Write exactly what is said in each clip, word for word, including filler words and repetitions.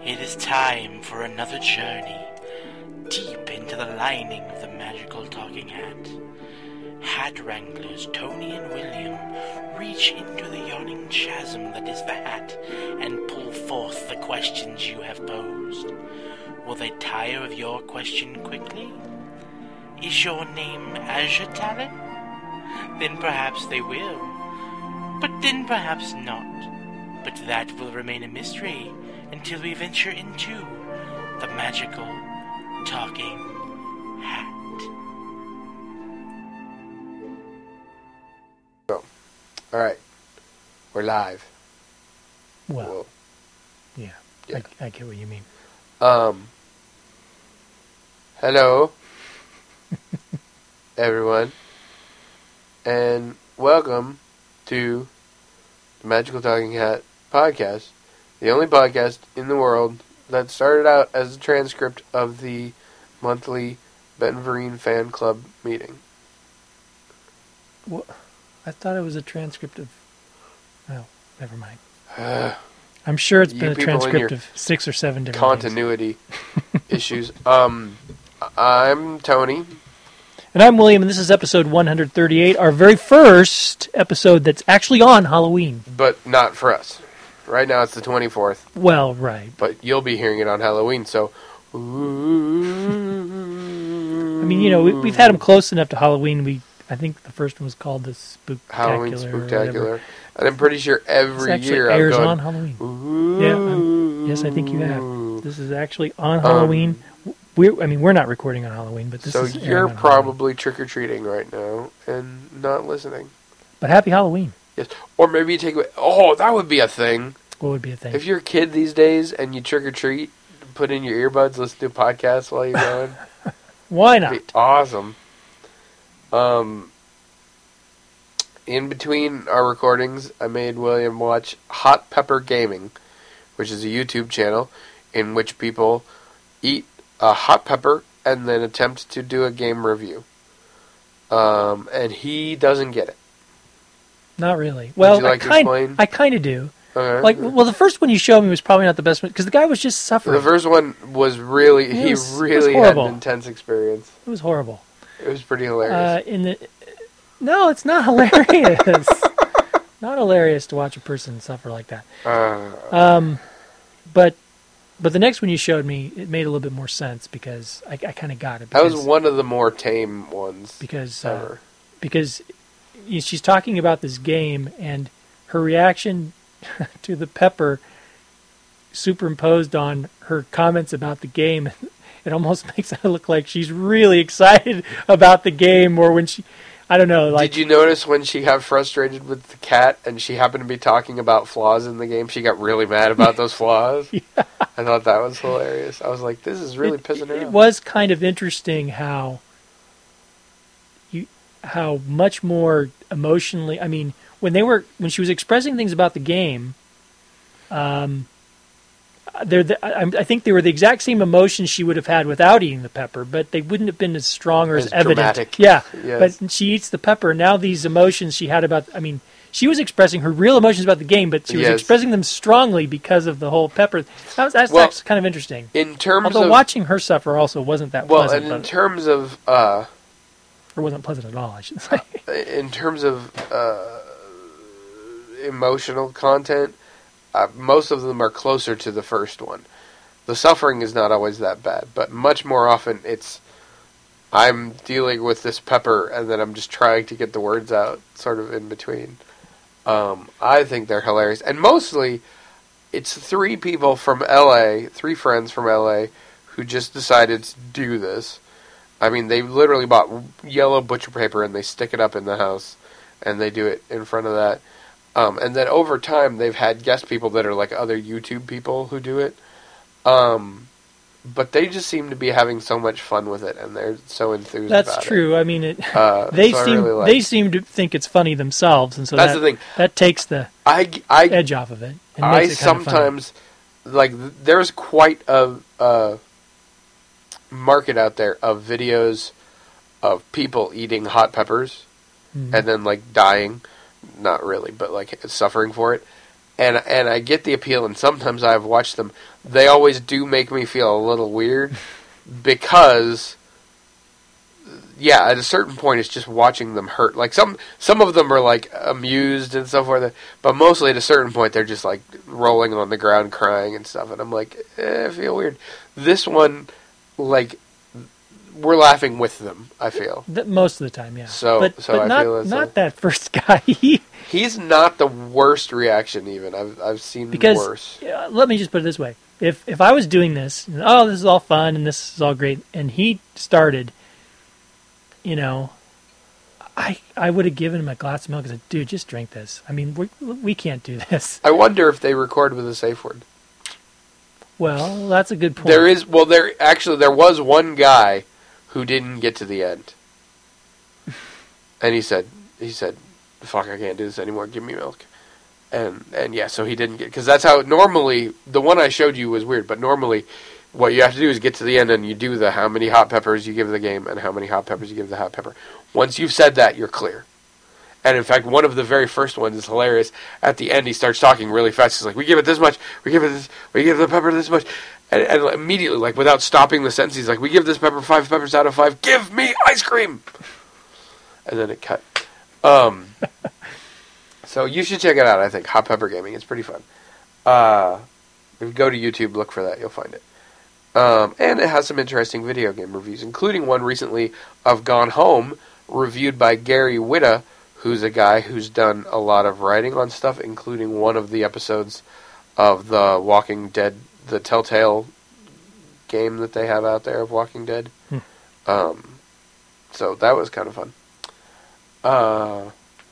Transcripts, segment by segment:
It is time for another journey deep into the lining of the magical talking hat. Hat wranglers Tony and William reach into the yawning chasm that is the hat and pull forth the questions you have posed. Will they tire of your question quickly? Is your name Azure Talon? Then perhaps they will. But then perhaps not. But that will remain a mystery until we venture into the magical talking hat. Oh. All right. We're live. Well, Whoa. yeah, Yeah. I, I get what you mean. Um. Hello, everyone, and welcome to the Magical Talking Hat podcast, the only podcast in the world that started out as a transcript of the monthly Ben Vereen fan club meeting. Well, I thought it was a transcript of... Oh, never mind. Uh, I'm sure it's You been a people and transcript your of six or seven different continuity issues. Um, I'm Tony. things. And I'm William, and this is episode one hundred thirty-eight, our very first episode that's actually on Halloween. But not for us. Right now it's the twenty-fourth, Well, right. but you'll be hearing it on Halloween, so... I mean, you know, we, we've had them close enough to Halloween. We, I think the first one was called the Spooktacular. Halloween or whatever. Spooktacular. And I'm pretty sure This every actually year airs I'm going... on Halloween. Ooh. Yeah, um, yes, I think you have. This is actually on Halloween. We're, I mean, we're not recording on Halloween, but this So is airing you're on Halloween. probably trick-or-treating right now and not listening. But happy Halloween. Yes. Or maybe you take away... Oh, that would be a thing. What would be a thing? If you're a kid these days and you trick-or-treat, put in your earbuds, listen to podcasts while you're going. Why That'd not? be awesome. Um, in between our recordings, I made William watch Hot Pepper Gaming, which is a YouTube channel in which people eat a hot pepper and then attempt to do a game review. Um, and he doesn't get it. Not really. Well, you like to I kind, explain? I kind of do. Okay. Like, well, the first one you showed me was probably not the best one because the guy was just suffering. The first one was really, It he was- it was really had horrible. an intense experience. It was horrible. It was pretty hilarious. Uh, in the no, it's not hilarious. Not hilarious to watch a person suffer like that. Uh, Um, but but the next one you showed me, it made a little bit more sense because I, I kind of got it. that Because, was one of the more tame ones because uh, ever. because you- she's talking about this game and her reaction to the pepper superimposed on her comments about the game. It almost makes it look like she's really excited about the game, or when she, I don't know, like Did you notice when she got frustrated with the cat and she happened to be talking about flaws in the game, she got really mad about those flaws? Yeah. I thought that was hilarious. I was like, this is really it, pissing her it off. was kind of interesting how you how much more emotionally. I mean, when they were when she was expressing things about the game, um, they're the, I, I think they were the exact same emotions she would have had without eating the pepper, but they wouldn't have been as strong or as, As evident. dramatic. Yeah, Yes. but she eats the pepper. Now these emotions she had about, I mean, she was expressing her real emotions about the game, but she was Yes. expressing them strongly because of the whole pepper. That was, that's Well, actually kind of interesting. In terms Although of... watching her suffer also wasn't that well, pleasant, and in but, terms of... Uh, or wasn't pleasant at all, I should say. in terms of uh, emotional content, uh, most of them are closer to the first one. The suffering is not always that bad, but much more often it's I'm dealing with this pepper and then I'm just trying to get the words out sort of in between. Um, I think they're hilarious. And mostly it's three people from L A, three friends from L A who just decided to do this. I mean, they literally bought yellow butcher paper and they stick it up in the house and they do it in front of that. Um, and then over time, they've had guest people that are like other YouTube people who do it. Um, but they just seem to be having so much fun with it and they're so enthused That's about true. it. I mean, it, Uh, they so I seem really like- they seem to think it's funny themselves, and so That's that, the thing. that takes the I, I, edge off of it. And I makes it kind of funny. sometimes, like, th- there's quite a, a market out there of videos of people eating hot peppers Mhm. and then, like, dying. Not really, but, like, suffering for it. and and I get the appeal, and sometimes I've watched them. They always do make me feel a little weird because, yeah, at a certain point, it's just watching them hurt. Like some some of them are like amused and stuff like that, but mostly at a certain point, they're just like rolling on the ground, crying and stuff. And I'm like, eh, I feel weird. This one, like, we're laughing with them. I feel The, most of the time, yeah. So- but, so but I not feel it's not a- that first guy. he's not the worst reaction. Even I've I've seen Because worse. uh, let me just put it this way: if if I was doing this, and, oh, this is all fun and this is all great, and he started, you know, I I would have given him a glass of milk and said, "Dude, just drink this." I mean, we we can't do this. I wonder if they record with a safe word. Well, that's a good point. There is well, there actually there was one guy who didn't get to the end, and he said he said, "Fuck, I can't do this anymore. Give me milk." And and yeah, so he didn't get, because that's how normally the one I showed you was weird, but normally what you have to do is get to the end and you do the how many hot peppers you give the game and how many hot peppers you give the hot pepper. Once you've said that, you're clear. And in fact, one of the very first ones is hilarious. At the end, he starts talking really fast. He's like, "We give it this much. We give it this. We give the pepper this much." And, and immediately, like without stopping the sentence, he's like, "We give this pepper five peppers out of five. Give me ice cream." And then it cut. Um, so you should check it out. I think Hot Pepper Gaming. It's pretty fun. Uh, if you go to YouTube, look for that. You'll find it. Um, and it has some interesting video game reviews, including one recently of Gone Home, reviewed by Gary Whitta, who's a guy who's done a lot of writing on stuff, including one of the episodes of the Walking Dead, the Telltale game that they have out there of Walking Dead. Hmm. Um, so that was kind of fun. Uh,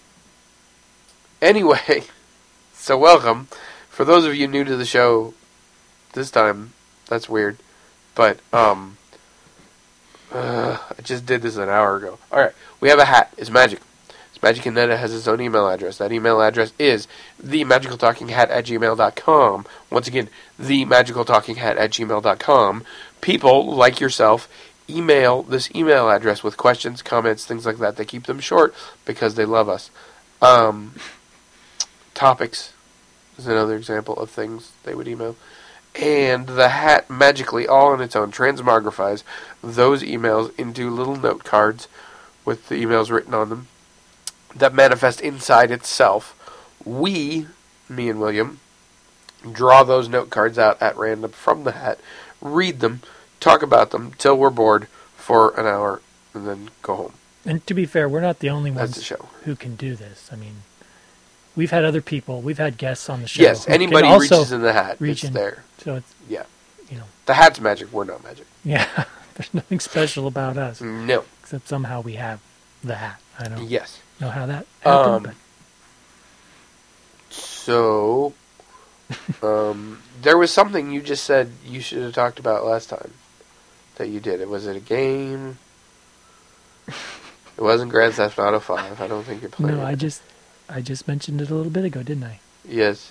anyway, so welcome. For those of you new to the show this time, that's weird, but um, uh, I just did this an hour ago. Alright, we have a hat. It's magic. Magic and Netta has its own email address. That email address is themagicaltalkinghat at gmail dot com. Once again, themagicaltalkinghat at gmail dot com. People like yourself email this email address with questions, comments, things like that. They keep them short because they love us. Um, topics is another example of things they would email. And the hat magically, all on its own, transmogrifies those emails into little note cards with the emails written on them that manifest inside itself. We, me and William, draw those note cards out at random from the hat, read them, talk about them till we're bored for an hour, and then go home. And to be fair, we're not the only That's ones the show. who can do this. I mean, we've had other people, we've had guests on the show. Yes, who can anybody also reaches in the hat, reach it's in. there. So it's, Yeah. you know, The hat's magic, we're not magic. yeah, there's nothing special about us, No. except somehow we have the hat. I don't Yes. know how that happened, Um, So, um, there was something you just said you should have talked about last time that you did. Was it a game? It wasn't Grand Theft Auto five. I don't think you're but playing no, I it. just, I just mentioned it a little bit ago, didn't I? Yes.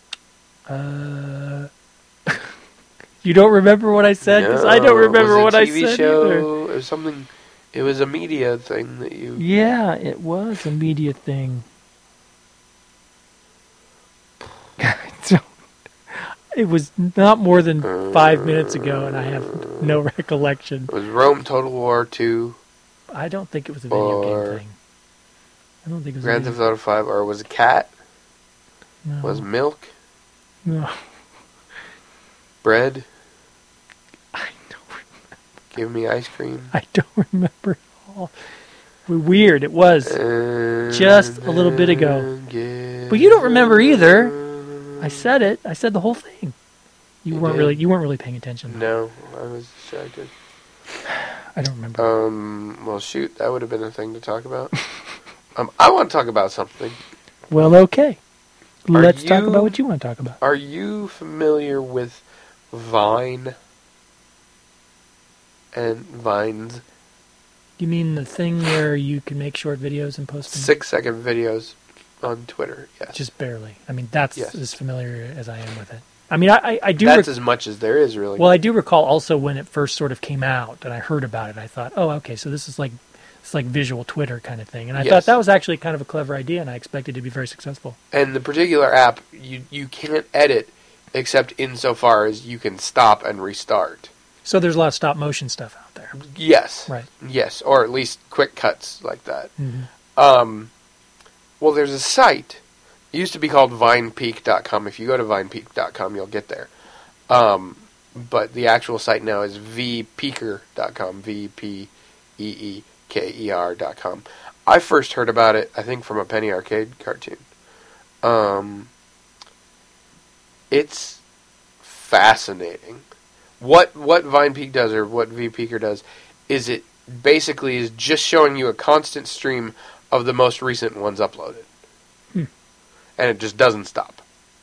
Uh, you don't remember what I said? Because I don't No, remember it what was a I T V said show. either. It was something. It was a media thing that you. Yeah, it was a media thing. So, it was not more than five minutes ago, and I have no recollection. It was Rome Total War two, I don't think it was a video Or game thing. I don't think it was Grand a Theft video. Auto five, or was it Cat? No, Was milk? no. Bread? I don't remember. Give me ice cream? I don't remember at all. Weird, it was. Just a little bit ago. But you don't remember either. I said it. I said the whole thing. You You weren't did? really. You weren't really paying attention. No, I was distracted. I don't remember. Um, well, shoot, that would have been a thing to talk about. um, I want to talk about something. Well, okay. Are Let's talk you- about what you want to talk about. Are you familiar with Vine and Vines? You mean the thing where you can make short videos and post them? Six second videos on Twitter, yes. Just barely. I mean, that's Yes. as familiar as I am with it. I mean, I, I, I do. That's rec- as much as there is, really. well, I do recall also when it first sort of came out and I heard about it. I thought, oh, okay, so this is like It's like visual Twitter kind of thing. And I Yes. thought that was actually kind of a clever idea, and I expected it to be very successful. And the particular app, you you can't edit except insofar as you can stop and restart. So there's a lot of stop motion stuff out there. Yes. Right. Yes, or at least quick cuts like that. Mm-hmm. Um, well, there's a site. It used to be called vine peak dot com. If you go to vine peak dot com, you'll get there. Um, but the actual site now is v peaker dot com. V P E E K E R dot com. I first heard about it, I think, from a Penny Arcade cartoon. Um, it's fascinating. What what VinePeak does, or what VPeaker does, is it basically is just showing you a constant stream of the most recent ones uploaded. Hmm. And it just doesn't stop.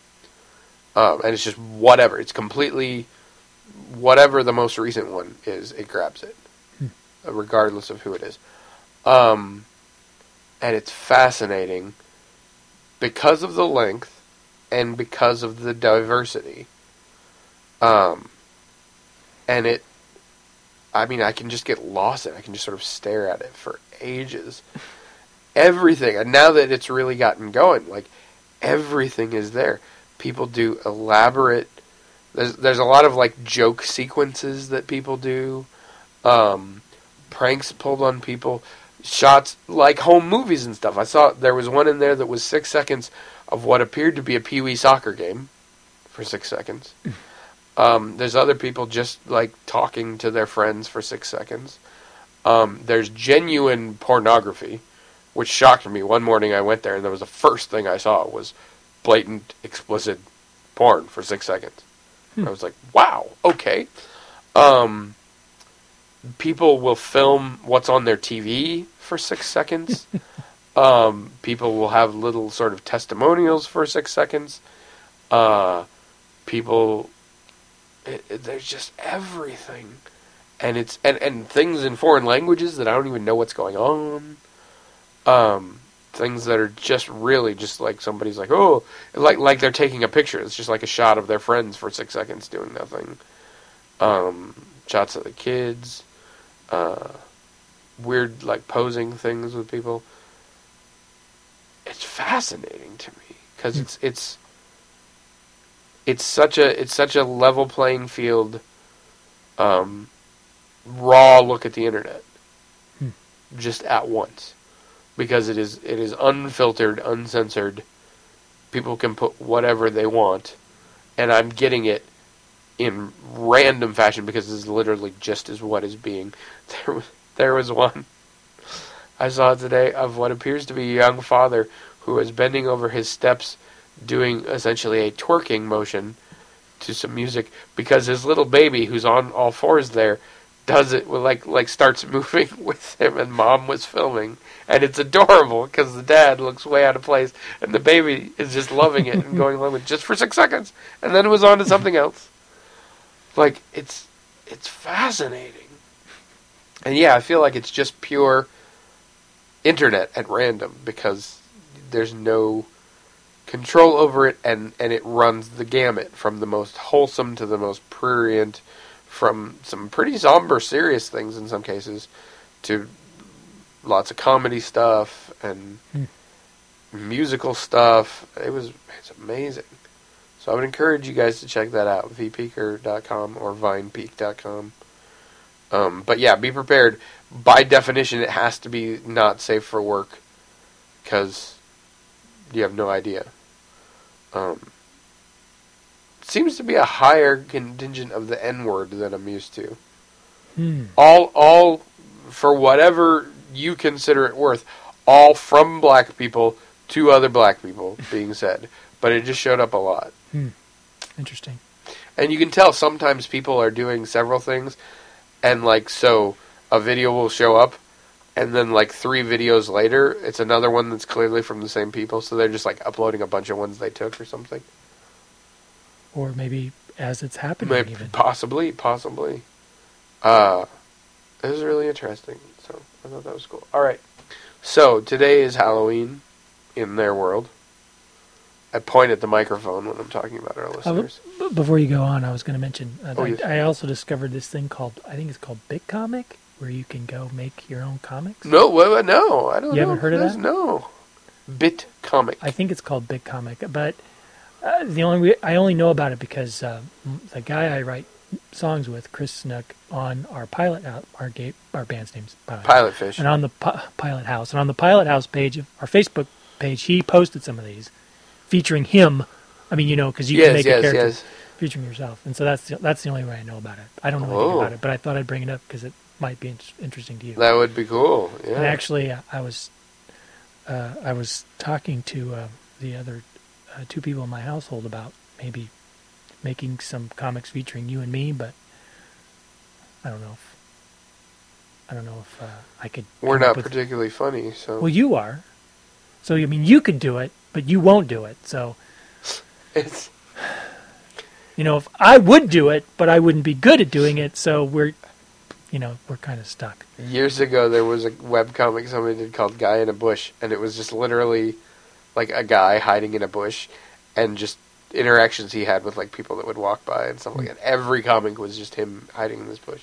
Um, and it's just whatever. It's completely whatever the most recent one is, it grabs it. Hmm. Regardless of who it is. Um, and it's fascinating because of the length and because of the diversity. Um, and it, I mean, I can just get lost in it. I can just sort of stare at it for ages. Everything, and now that it's really gotten going, like, everything is there. People do elaborate, there's, there's a lot of, like, joke sequences that people do, um, pranks pulled on people, shots like home movies and stuff. I saw, there was one in there that was six seconds of what appeared to be a Pee Wee soccer game for six seconds. Um, there's other people just, like, talking to their friends for six seconds. Um, there's genuine pornography, which shocked me. One morning I went there, and there was the first thing I saw was blatant, explicit porn for six seconds. Hmm. I was like, wow, okay. Um, people will film what's on their T V for six seconds. um, people will have little sort of testimonials for six seconds. Uh, people... It, it, there's just everything, and it's and, and things in foreign languages that I don't even know what's going on. Um, things that are just really just like somebody's like, oh, like like they're taking a picture. It's just like a shot of their friends for six seconds doing nothing. Um, shots of the kids, uh, weird like posing things with people. It's fascinating to me because it's it's. It's such a it's such a level playing field, um, raw look at the internet, hmm. just at once, because it is it is unfiltered, uncensored. People can put whatever they want, and I'm getting it in random fashion because this is literally just as what is being. There was there was one I saw today of what appears to be a young father who is bending over his steps, doing essentially a twerking motion to some music because his little baby, who's on all fours there, does it with like like starts moving with him, and mom was filming, and it's adorable because the dad looks way out of place, and the baby is just loving it and going along with it just for six seconds, and then it was on to something else. Like it's it's fascinating, and yeah, I feel like it's just pure internet at random because there's no control over it, and, and it runs the gamut from the most wholesome to the most prurient, from some pretty somber, serious things in some cases, to lots of comedy stuff and hmm. musical stuff. It was it's amazing. So I would encourage you guys to check that out, v peaker dot com or vine peak dot com. Um, but yeah, be prepared. By definition, it has to be not safe for work, because you have no idea. Um, seems to be a higher contingent of the N-word than I'm used to. Hmm. All, all, for whatever you consider it worth, all from black people to other black people being said. But it just showed up a lot. Hmm. Interesting. And you can tell sometimes people are doing several things, and like, so a video will show up, and then, like, three videos later, it's another one that's clearly from the same people, so they're just, like, uploading a bunch of ones they took or something. Or maybe as it's happening, maybe, even. Possibly, possibly. Uh, it was really interesting, so I thought that was cool. All right, so today is Halloween in their world. I point at the microphone when I'm talking about our listeners. Uh, before you go on, I was going to mention, uh, oh, I, yes. I also discovered this thing called, I think it's called BitComic. where you can go make your own comics? No, what, what, no, I don't You know. haven't heard of There's that? No. Bit Comic. I think it's called Big Comic, but uh, the only re- I only know about it because uh, the guy I write songs with, Chris Snook, on our Pilot House, our ga- our band's name's Pilot, Pilot Fish. and on the Pi- Pilot House, and on the Pilot House page of our Facebook page, he posted some of these featuring him. I mean, you know, because you yes, can make yes, a character yes. featuring yourself, and so that's the, that's the only way I know about it. I don't know anything Oh. about it, but I thought I'd bring it up because it might be in- interesting to you. That would be cool. Yeah. And actually, uh, I was uh, I was talking to uh, the other uh, two people in my household about maybe making some comics featuring you and me, but I don't know if I don't know if uh, I could. We're come up not with- particularly funny, so Well, you are. So I mean, you could do it, but you won't do it. So it's you know, if I would do it, but I wouldn't be good at doing it. So we're, you know, we're kind of stuck. years ago there was a webcomic somebody did called Guy in a Bush, and it was just literally like a guy hiding in a bush and just interactions he had with like people that would walk by and stuff like that. Every comic was just him hiding in this bush.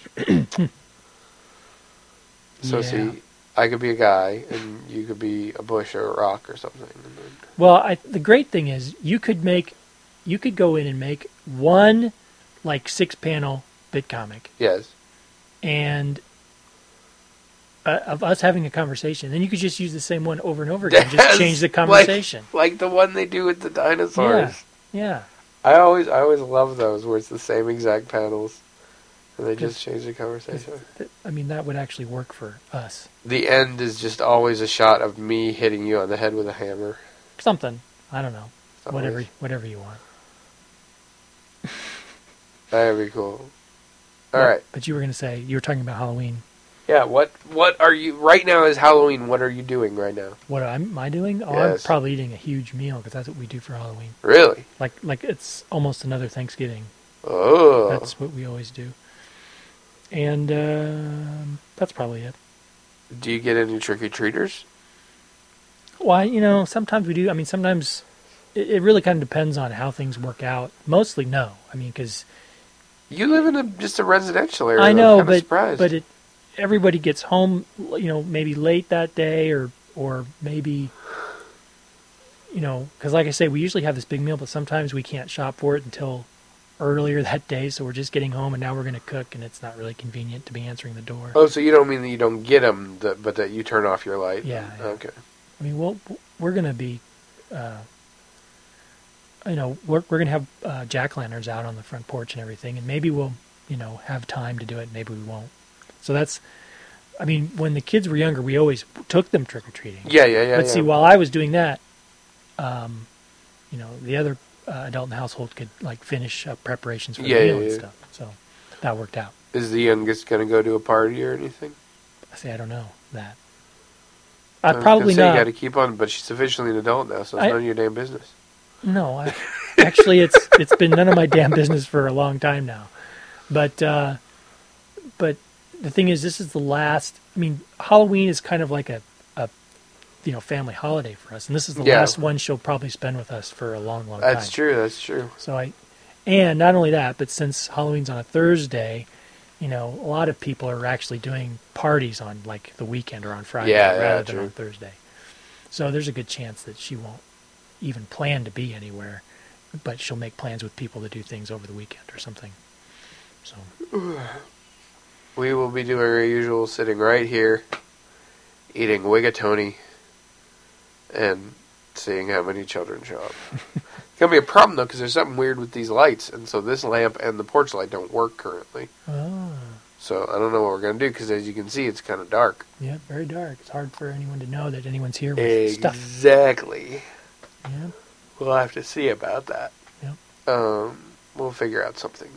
So Yeah. see, I could be a guy and you could be a bush or a rock or something. And then, Well, I, the great thing is you could make, you could go in and make one like six panel bit comic yes. and uh, of us having a conversation. Then you could just use the same one over and over again, just Yes, change the like- conversation. Like the one they do with the dinosaurs. Yeah. I always I always love those where it's the same exact panels and they just change the conversation. Th- I mean, that would actually work for us. The end is just always a shot of me hitting you on the head with a hammer. Something. I don't know. It's Whatever, always- whatever you want. That'd be cool. All But- right. But you were going to say, you were talking about Halloween. Yeah, what what are you right now is Halloween. What are you doing right now? What am I doing? Oh, Yes. I'm probably eating a huge meal because that's what we do for Halloween. Really? Like, like it's almost another Thanksgiving. Oh. That's what we always do. And um that's probably it. Do you get any trick or treaters? Well, you know, sometimes we do. I mean, sometimes it, it really kind of depends on how things work out. Mostly, no. I mean, because You live in a just a residential area. I I'm know, kinda but surprised. but it everybody gets home, you know, maybe late that day, or or maybe, you know, because like I say, we usually have this big meal, but sometimes we can't shop for it until earlier that day. So we're just getting home, and now we're going to cook, and it's not really convenient to be answering the door. Oh, so you don't mean that you don't get them, but that you turn off your light? Yeah, yeah. Okay. I mean, we'll, we're going to be, uh, you know, we're we're going to have uh, jack lanterns out on the front porch and everything, and maybe we'll, you know, have time to do it. Maybe we won't. So that's, I mean, when the kids were younger, we always took them trick or treating. Yeah, yeah, yeah. But yeah. see, while I was doing that, um, you know, the other uh, adult in the household could like finish up preparations for the Yeah, meal yeah, and yeah. stuff. So that worked out. Is the youngest going to go to a party or anything? I say I don't know that. I was probably gonna say, not. You got to keep on, but she's officially an adult now, so it's I- none of your damn business. No, I, actually, it's it's been none of my damn business for a long time now. But uh, but the thing is, this is the last. I mean, Halloween is kind of like a, a you know family holiday for us, and this is the Yeah. last one she'll probably spend with us for a long, long time. That's true. That's true. So I, and not only that, but since Halloween's on a Thursday, you know, a lot of people are actually doing parties on like the weekend or on Friday Yeah, yeah, rather than true. on Thursday. So there's a good chance that she won't even plan to be anywhere, but she'll make plans with people to do things over the weekend or something. So We will be doing our usual sitting right here, eating Wigatoni, and seeing how many children show up. It's going to be a problem, though, because there's something weird with these lights, and so this lamp and the porch light don't work currently. oh, So I don't know what we're going to do, because as you can see, it's kind of dark. yeah, very dark. It's hard for anyone to know that anyone's here with stuff. Exactly. Yeah. We'll have to see about that. Yep. Um, we'll figure out something,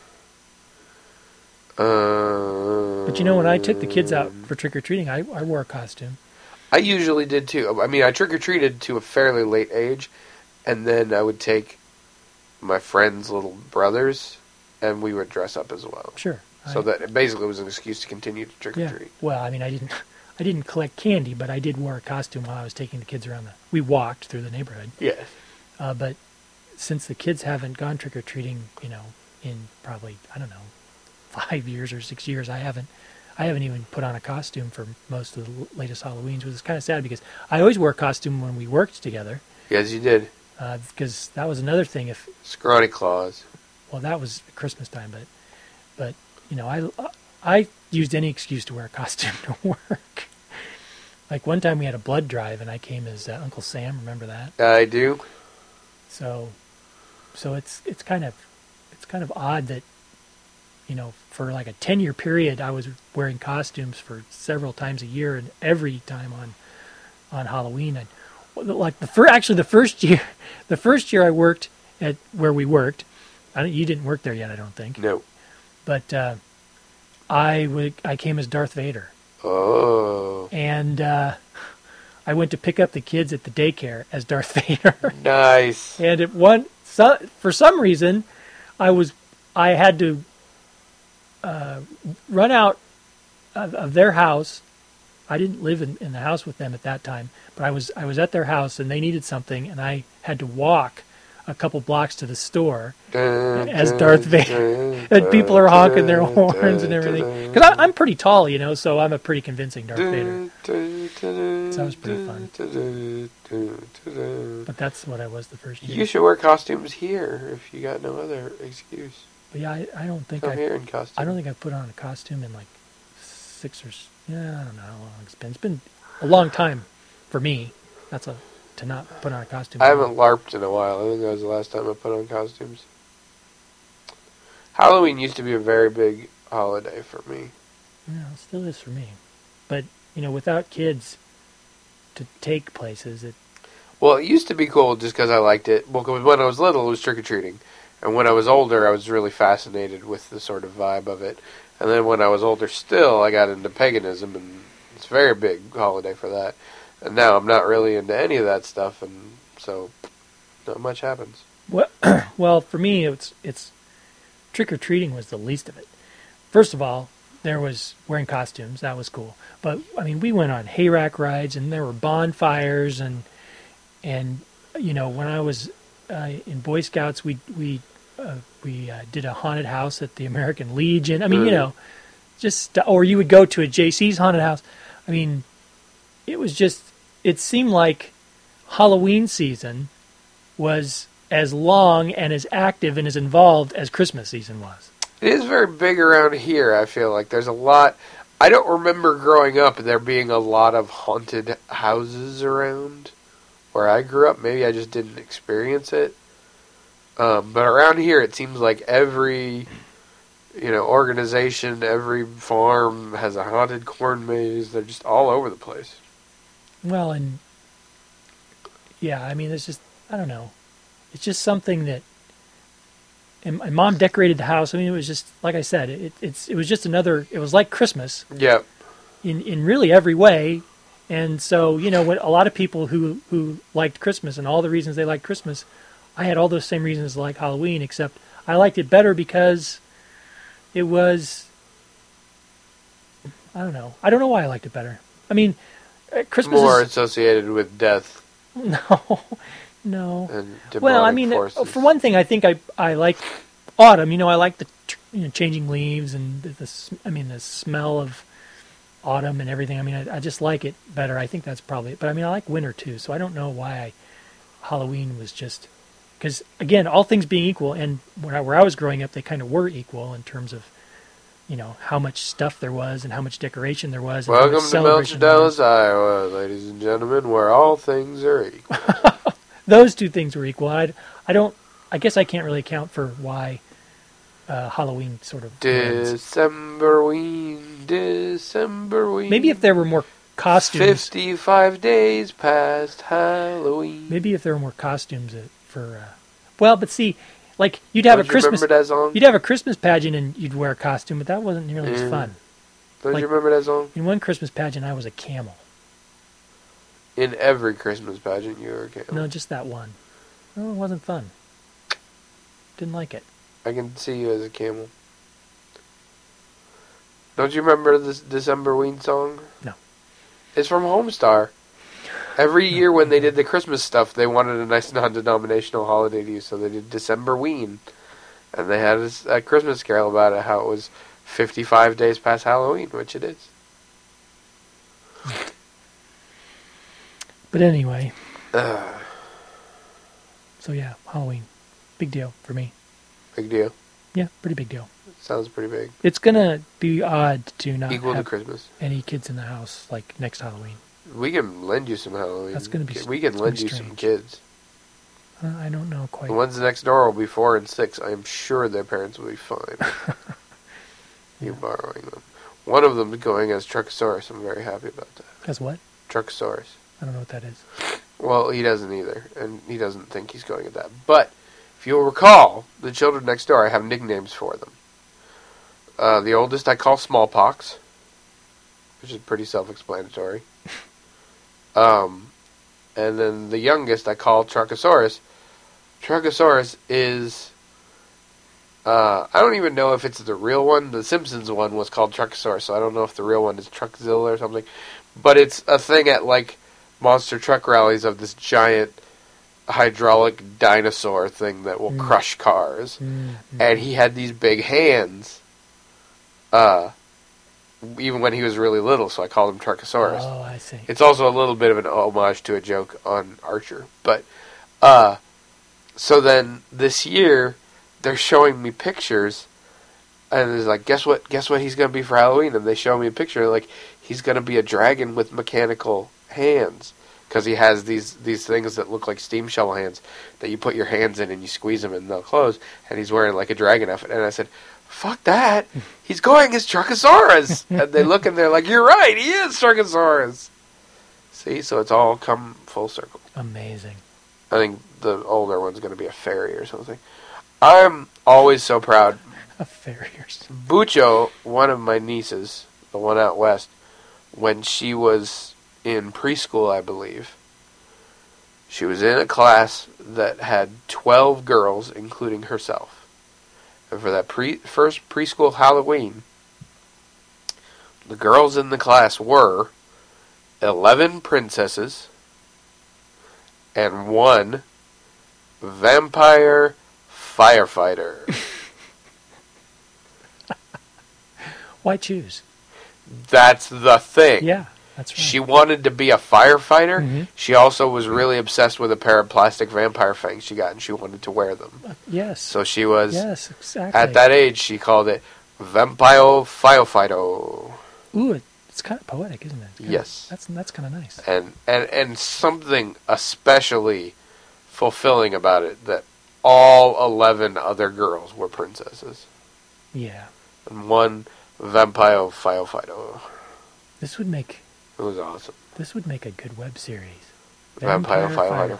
though. Um, But you know, when I took the kids out for trick or treating, I, I wore a costume. I usually did too. I mean, I trick or treated to a fairly late age, and then I would take my friends' little brothers, and we would dress up as well. Sure. So I- that it basically was an excuse to continue to trick or Yeah. treat. Well, I mean, I didn't, I didn't collect candy, but I did wear a costume while I was taking the kids around the. We walked through the neighborhood, Yes. uh, but since the kids haven't gone trick or treating, you know, in probably I don't know, five years or six years, I haven't. I haven't even put on a costume for most of the latest Halloweens, which is kind of sad because I always wore a costume when we worked together. Yes, you did. Uh, because that was another thing. If Scrawny Claus. well, that was Christmas time, but but you know, I I used any excuse to wear a costume to work. Like one time we had a blood drive, and I came as uh, Uncle Sam. Remember that? I do. So, so it's it's kind of it's kind of odd that, you know, for like a ten year period, I was wearing costumes for several times a year, and every time on on Halloween, I like the first actually the first year the first year I worked at where we worked. I don't, you didn't work there yet, I don't think. No. But uh, I would I came as Darth Vader. Oh. And uh, I went to pick up the kids at the daycare as Darth Vader. Nice. And it one so, for some reason, I was I had to uh, run out of, of their house. I didn't live in, in the house with them at that time, but I was I was at their house and they needed something, and I had to walk a couple blocks to the store Dun, as dun, Darth Vader, and people are honking their horns and everything. Because I'm pretty tall, you know, so I'm a pretty convincing Darth Vader. So that was pretty fun. But that's what I was the first year. You should wear costumes here if you got no other excuse. But yeah, I, I don't think Come I. here in costume. I don't think I've put on a costume in like six or s- yeah, I don't know how long it's been. It's been a long time for me. That's a to not put on a costume. I haven't LARPed in a while. I think that was the last time I put on costumes. Halloween used to be a very big holiday for me. Yeah, it still is for me. But you know, without kids to take places, it Well, it used to be cool just because I liked it. Well, 'cause when I was little, it was trick-or-treating. And when I was older, I was really fascinated with the sort of vibe of it. And then when I was older still, I got into paganism, and it's a very big holiday for that. And now I'm not really into any of that stuff, and so not much happens. well, well for me, it's it's trick or treating was the least of it. First of all, there was wearing costumes. That was cool. But I mean, we went on hayrack rides, and there were bonfires, and and you know, when I was uh, in Boy Scouts, we we uh, we uh, did a haunted house at the American Legion. I mean, Mhm. you know, just or you would go to a J C's haunted house. I mean, it was just it seemed like Halloween season was as long and as active and as involved as Christmas season was. It is very big around here, I feel like. There's a lot. I don't remember growing up there being a lot of haunted houses around where I grew up. Maybe I just didn't experience it. Um, but around here, it seems like every, you know, organization, every farm has a haunted corn maze. They're just all over the place. Well, and yeah, I mean, it's just, I don't know. It's just something that, and my mom decorated the house. I mean, it was just, like I said, it, it's, it was just another, it was like Christmas Yep. in, in really every way. And so, you know, when a lot of people who, who liked Christmas and all the reasons they liked Christmas, I had all those same reasons to like Halloween, except I liked it better because it was, I don't know. I don't know why I liked it better. I mean, uh, Christmas More is... associated with death No, no. and demonic Well, I mean, forces. for one thing, I think I I like autumn. You know, I like the you know, changing leaves and the, the s- I mean the smell of autumn and everything. I mean, I, I just like it better. I think that's probably it. But I mean, I like winter too. So I don't know why I, Halloween was just because again, all things being equal, and where I, where I was growing up, they kind of were equal in terms of you know how much stuff there was and how much decoration there was. And how Welcome much to celebration there Melcher was. Dallas, Iowa, ladies and gentlemen, where all things are equal. Those two things were equal. I, I don't. I guess I can't really account for why uh, Halloween sort of wins. Decemberween, Decemberween. Maybe if there were more costumes. Fifty-five days past Halloween. Maybe if there were more costumes that- for. Uh, well, but see, like you'd have Don't a you Christmas. remember that song? You'd have a Christmas pageant and you'd wear a costume, but that wasn't nearly Yeah. as fun. Don't like- you remember that song? In one Christmas pageant, I was a camel. In every Christmas pageant, you were a camel. No, just that one. No, it wasn't fun. Didn't like it. I can see you as a camel. Don't you remember this Decemberween song? No. It's from Homestar. Every year when they did the Christmas stuff, they wanted a nice non-denominational holiday to use, so they did Decemberween. And they had a, a Christmas carol about it, how it was fifty-five days past Halloween, which it is. But anyway. Uh, So yeah, Halloween. Big deal for me. big deal. Yeah, pretty big deal. Sounds pretty big. It's going to be odd to not Equal to have Christmas. any kids in the house like next Halloween. We can lend you some Halloween. That's gonna be We can that's lend gonna you be some strange. kids. Uh, I don't know quite. The ones next door will be four and six. I am sure their parents will be fine. You borrowing them. One of them is going as Truckosaurus. I'm very happy about that. As what? Truckosaurus. I don't know what that is. Well, he doesn't either, and he doesn't think he's going at that. But if you'll recall, the children next door, I have nicknames for them. Uh, the oldest I call Smallpox, which is pretty self-explanatory. Um, and then the youngest I call Truckosaurus. Truckosaurus is... Uh, I don't even know if it's the real one. The Simpsons one was called Truckosaurus, so I don't know if the real one is Truckzilla or something. But it's a thing at, like, monster truck rallies of this giant hydraulic dinosaur thing that will Mm. crush cars. Mm, And he had these big hands, uh, even when he was really little, so I called him Truckosaurus. Oh, I see. It's also a little bit of an homage to a joke on Archer. But, uh, so then this year, they're showing me pictures, and it's like, guess what, guess what he's going to be for Halloween? And they show me a picture, like, he's going to be a dragon with mechanical hands. Because he has these, these things that look like steam shovel hands that you put your hands in and you squeeze them and they'll close. And he's wearing like a dragon outfit. And I said, fuck that. He's going as Truckosaurus. And they look and they're like, you're right, he is Truckosaurus. See, so it's all come full circle. Amazing. I think the older one's going to be a fairy or something. I'm always so proud. A farriers. Bucho, one of my nieces, the one out west, when she was in preschool, I believe, she was in a class that had twelve girls, including herself. And for that pre- first preschool Halloween, the girls in the class were eleven princesses and one vampire firefighter. Why choose? That's the thing. Yeah, that's right. She wanted to be a firefighter. Mhm. She also was really obsessed with a pair of plastic vampire fangs she got, and she wanted to wear them. Uh, yes. So she was, yes, exactly. at that age, she called it Vampire Firefighter. Ooh, it, it's kind of poetic, isn't it? Kinda- Yes. That's that's kind of nice. And, and, and something especially fulfilling about it, that all eleven other girls were princesses. Yeah. And one Vampire Firefighter. This would make It was awesome. this would make a good web series. Vampire Firefighter.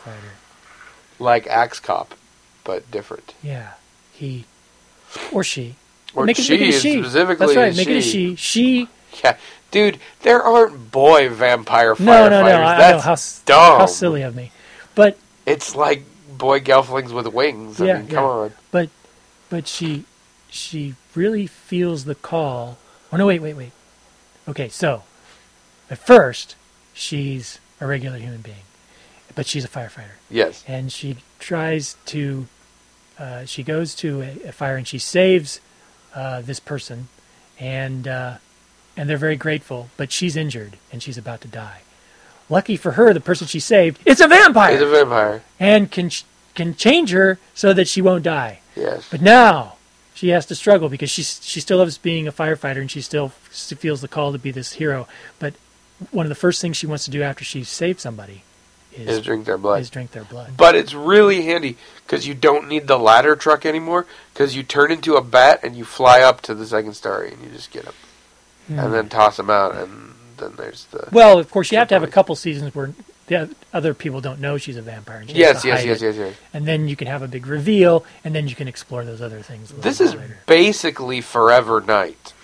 Like Axe Cop, but different. Yeah. He or she. Or make it, she, make it a she. specifically That's right. a Make it a she. she. She. Yeah, dude, there aren't boy vampire firefighters. No, no, no. I, I know That's how s- dumb. how silly of me. But It's like boy gelflings with wings. I Yeah, mean, yeah. come on. but but she she really feels the call. Oh no! Wait, wait, wait. Okay, so at first she's a regular human being, but she's a firefighter, Yes. and she tries to. Uh, she goes to a, a fire and she saves uh, this person, and uh, and they're very grateful. But she's injured and she's about to die. Lucky for her, the person she saved is a vampire, He's a vampire. and can can change her so that she won't die. Yes. But now she has to struggle because she she still loves being a firefighter and she still f- feels the call to be this hero. But one of the first things she wants to do after she saved somebody is, Is drink their blood. is drink their blood. But it's really handy because you don't need the ladder truck anymore because you turn into a bat and you fly up to the second story and you just get them. Hmm. And then toss them out and then there's the... Well, of course, you have to have a Surprise. couple seasons where the other people don't know she's a vampire. And she has Yes, to yes, hide yes, it. yes, yes. And then you can have a big reveal, and then you can explore those other things a little This bit is later. basically Forever Night,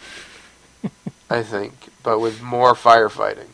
I think, but with more firefighting.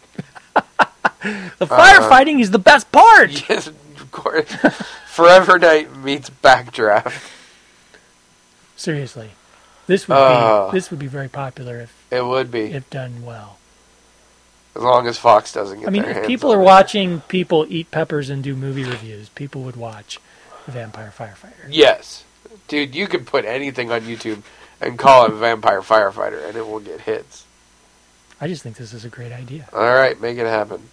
The firefighting is the best part! Yes, of course. Forever Night meets Backdraft. Seriously. This would Uh. be this would be very popular if, It would be, if done well. as long as Fox doesn't get I mean, their if hands people on are it. watching people eat peppers and do movie reviews, people would watch The Vampire Firefighter. Yes. Dude, you could put anything on YouTube and call it Vampire Firefighter, and it will get hits. I just think this is a great idea. All right, make it happen.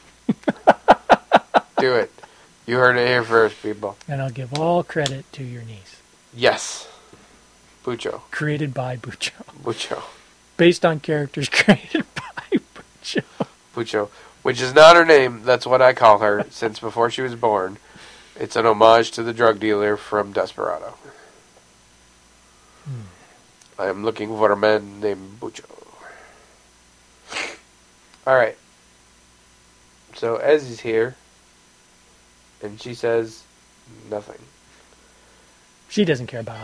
Do it. You heard it here first, people. And I'll give all credit to your niece. Yes. Bucho. Created by Bucho. Bucho. Based on characters created by Bucho. Bucho. Which is not her name. That's what I call her since before she was born. It's an homage to the drug dealer from Desperado. Hmm. I am looking for a man named Bucho. Alright. So Ezzy's here. And she says nothing. She doesn't care about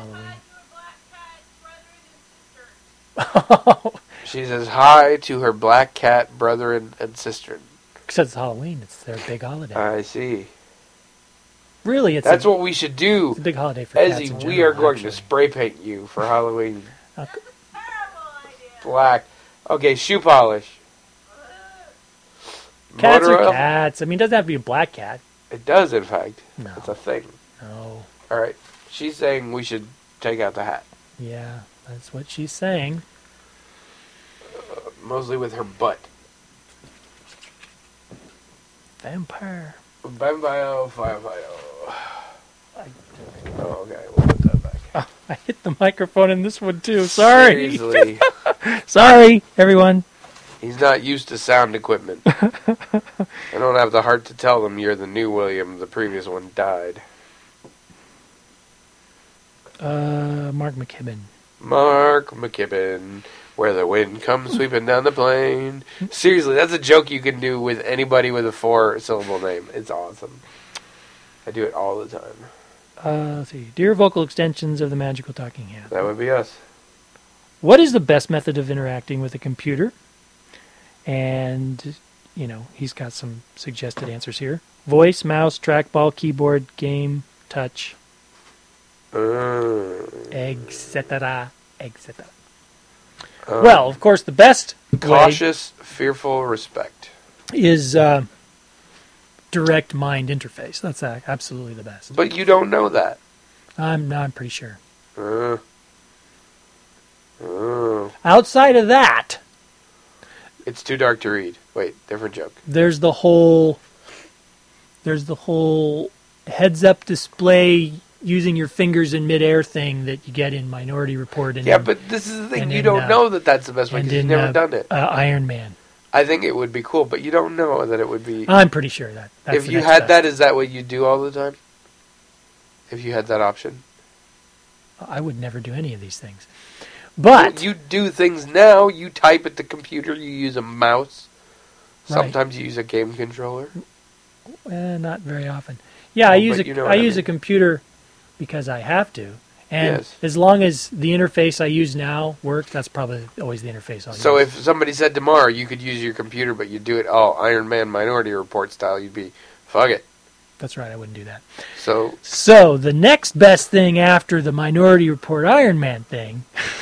Halloween. She says hi to her black cat brother and, and sister. Because it's Halloween. It's their big holiday. I see. Really, it's That's a, what we should do. it's a big holiday for cats in Ezzy, general, we are going actually. to spray paint you for Halloween. Okay. Black. Okay, shoe polish. Cats Motor are oil? cats. I mean, it doesn't have to be a black cat. It does, in fact. No. It's a thing. No. All right. She's saying we should take out the hat. Yeah, that's what she's saying. Uh, mostly with her butt. Vampire. Vampire, firefighter. Oh, okay. We'll put that back. Oh, I hit the microphone in this one too. Sorry. Seriously. Sorry, everyone. He's not used to sound equipment. I don't have the heart to tell them you're the new William. The previous one died. Uh, Mark McKibben. Mark McKibben. Where the wind comes sweeping down the plain. Seriously, that's a joke you can do with anybody with a four-syllable name. It's awesome. I do it all the time. Uh, let's see. Dear vocal extensions of the Magical Talking Hat. That would be us. What is the best method of interacting with a computer? And, you know, he's got some suggested answers here. Voice, mouse, trackball, keyboard, game, touch, Uh, et cetera, et cetera. um, Well, of course, the best cautious, fearful respect. way is uh, direct mind interface. That's uh, absolutely the best. But you don't know that. I'm I'm pretty sure. Uh, uh, Outside of that, it's too dark to read. Wait, different joke. there's the whole there's the whole heads-up display using your fingers in midair thing that you get in Minority Report. And Yeah, in, but this is the thing. and You in, don't uh, know that that's the best way and because you've in, never uh, done it. uh, Iron Man. I think it would be cool, but you don't know that it would be. I'm pretty sure that. That's If the you next had best. that, is that what you do all the time? If you had that option? I would never do any of these things. But Well, you do things now. You type at the computer. You use a mouse. Right. Sometimes you use a game controller. eh, not very often. Yeah, I Well, use but a you know I what I use a mean. computer because I have to. And Yes. as long as the interface I use now works, that's probably always the interface I'll So use. if somebody said tomorrow you could use your computer, but you do it all Iron Man Minority Report style, you'd be, fuck it. That's right, I wouldn't do that. So So the next best thing after the Minority Report Iron Man thing,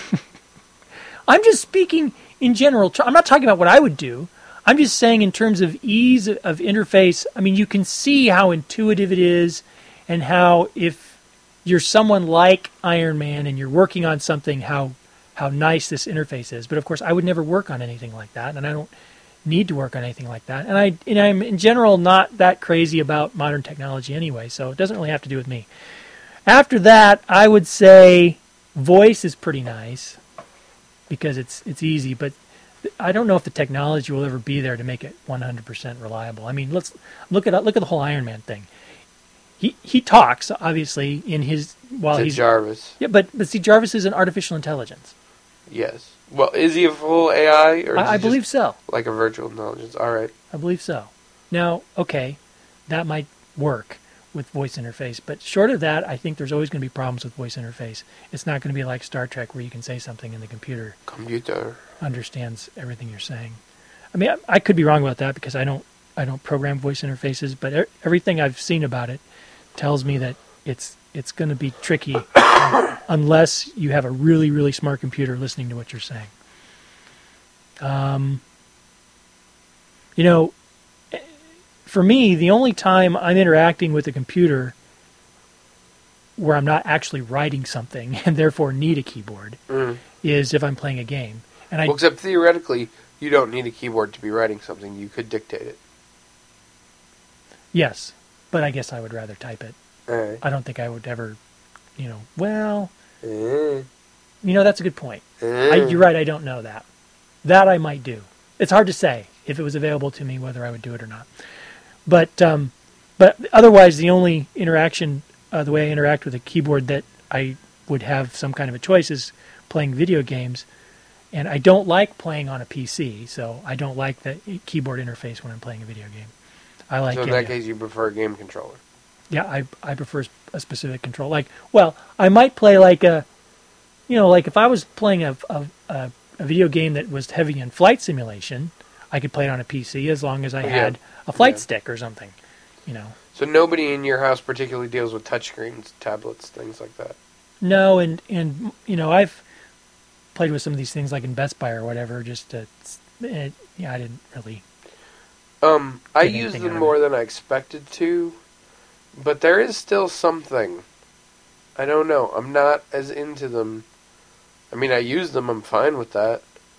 I'm just speaking in general. ter- I'm not talking about what I would do. I'm just saying in terms of ease of interface. I mean, you can see how intuitive it is and how if you're someone like Iron Man and you're working on something, how how nice this interface is. But of course, I would never work on anything like that, and I don't need to work on anything like that. And I and I'm in general not that crazy about modern technology anyway, so it doesn't really have to do with me. After that, I would say voice is pretty nice because it's it's easy, but I don't know if the technology will ever be there to make it one hundred percent reliable. I mean, let's look at look at the whole Iron Man thing. He he talks obviously in his while to he's Jarvis, yeah, but but see, Jarvis is an artificial intelligence. yes. Well, is he a full A I or is I, I he believe just so. like a virtual intelligence? All right. I believe so. Now, okay, that might work with voice interface, but short of that, I think there's always going to be problems with voice interface. It's not going to be like Star Trek where you can say something and the computer Computer. understands everything you're saying. I mean, I, I could be wrong about that because I don't I don't program voice interfaces, but er, everything I've seen about it tells me that it's it's going to be tricky unless you have a really really smart computer listening to what you're saying. Um, you know, for me, the only time I'm interacting with a computer where I'm not actually writing something and therefore need a keyboard Mm. is if I'm playing a game. And I Well, except theoretically, you don't need a keyboard to be writing something. You could dictate it. yes, but I guess I would rather type it. All right. I don't think I would ever, you know. Well, Eh, you know, that's a good point. eh. I, you're right. I don't know that. That I might do. It's hard to say if it was available to me whether I would do it or not. But um, but otherwise, the only interaction, uh, the way I interact with a keyboard that I would have some kind of a choice is playing video games. And I don't like playing on a P C, so I don't like the keyboard interface when I'm playing a video game. I like So in it, that yeah. case, you prefer a game controller. Yeah, I I prefer a specific control. Like, well, I might play like a, you know, like if I was playing a a, a, a video game that was heavy in flight simulation, I could play it on a P C as long as I Yeah. had a flight Yeah. stick or something, you know. So nobody in your house particularly deals with touchscreens, tablets, things like that. No, and and you know, I've played with some of these things like in Best Buy or whatever. Just to, it, yeah, I didn't really. Um, I Get use anything them out of more than I expected to, but there is still something. I don't know. I'm not as into them. I mean, I use them. I'm fine with that,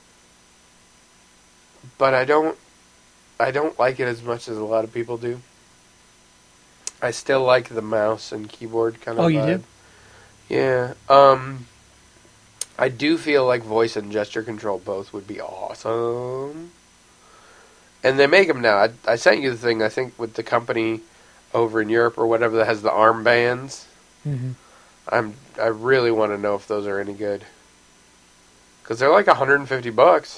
but I don't. I don't like it as much as a lot of people do. I still like the mouse and keyboard kind of. Oh, you vibe. do? Yeah. Um. I do feel like voice and gesture control both would be awesome. And they make them now. I, I sent you the thing, I think, with the company over in Europe or whatever that has the armbands. Mm-hmm. I'm, I really want to know if those are any good. Because they're like one hundred fifty bucks.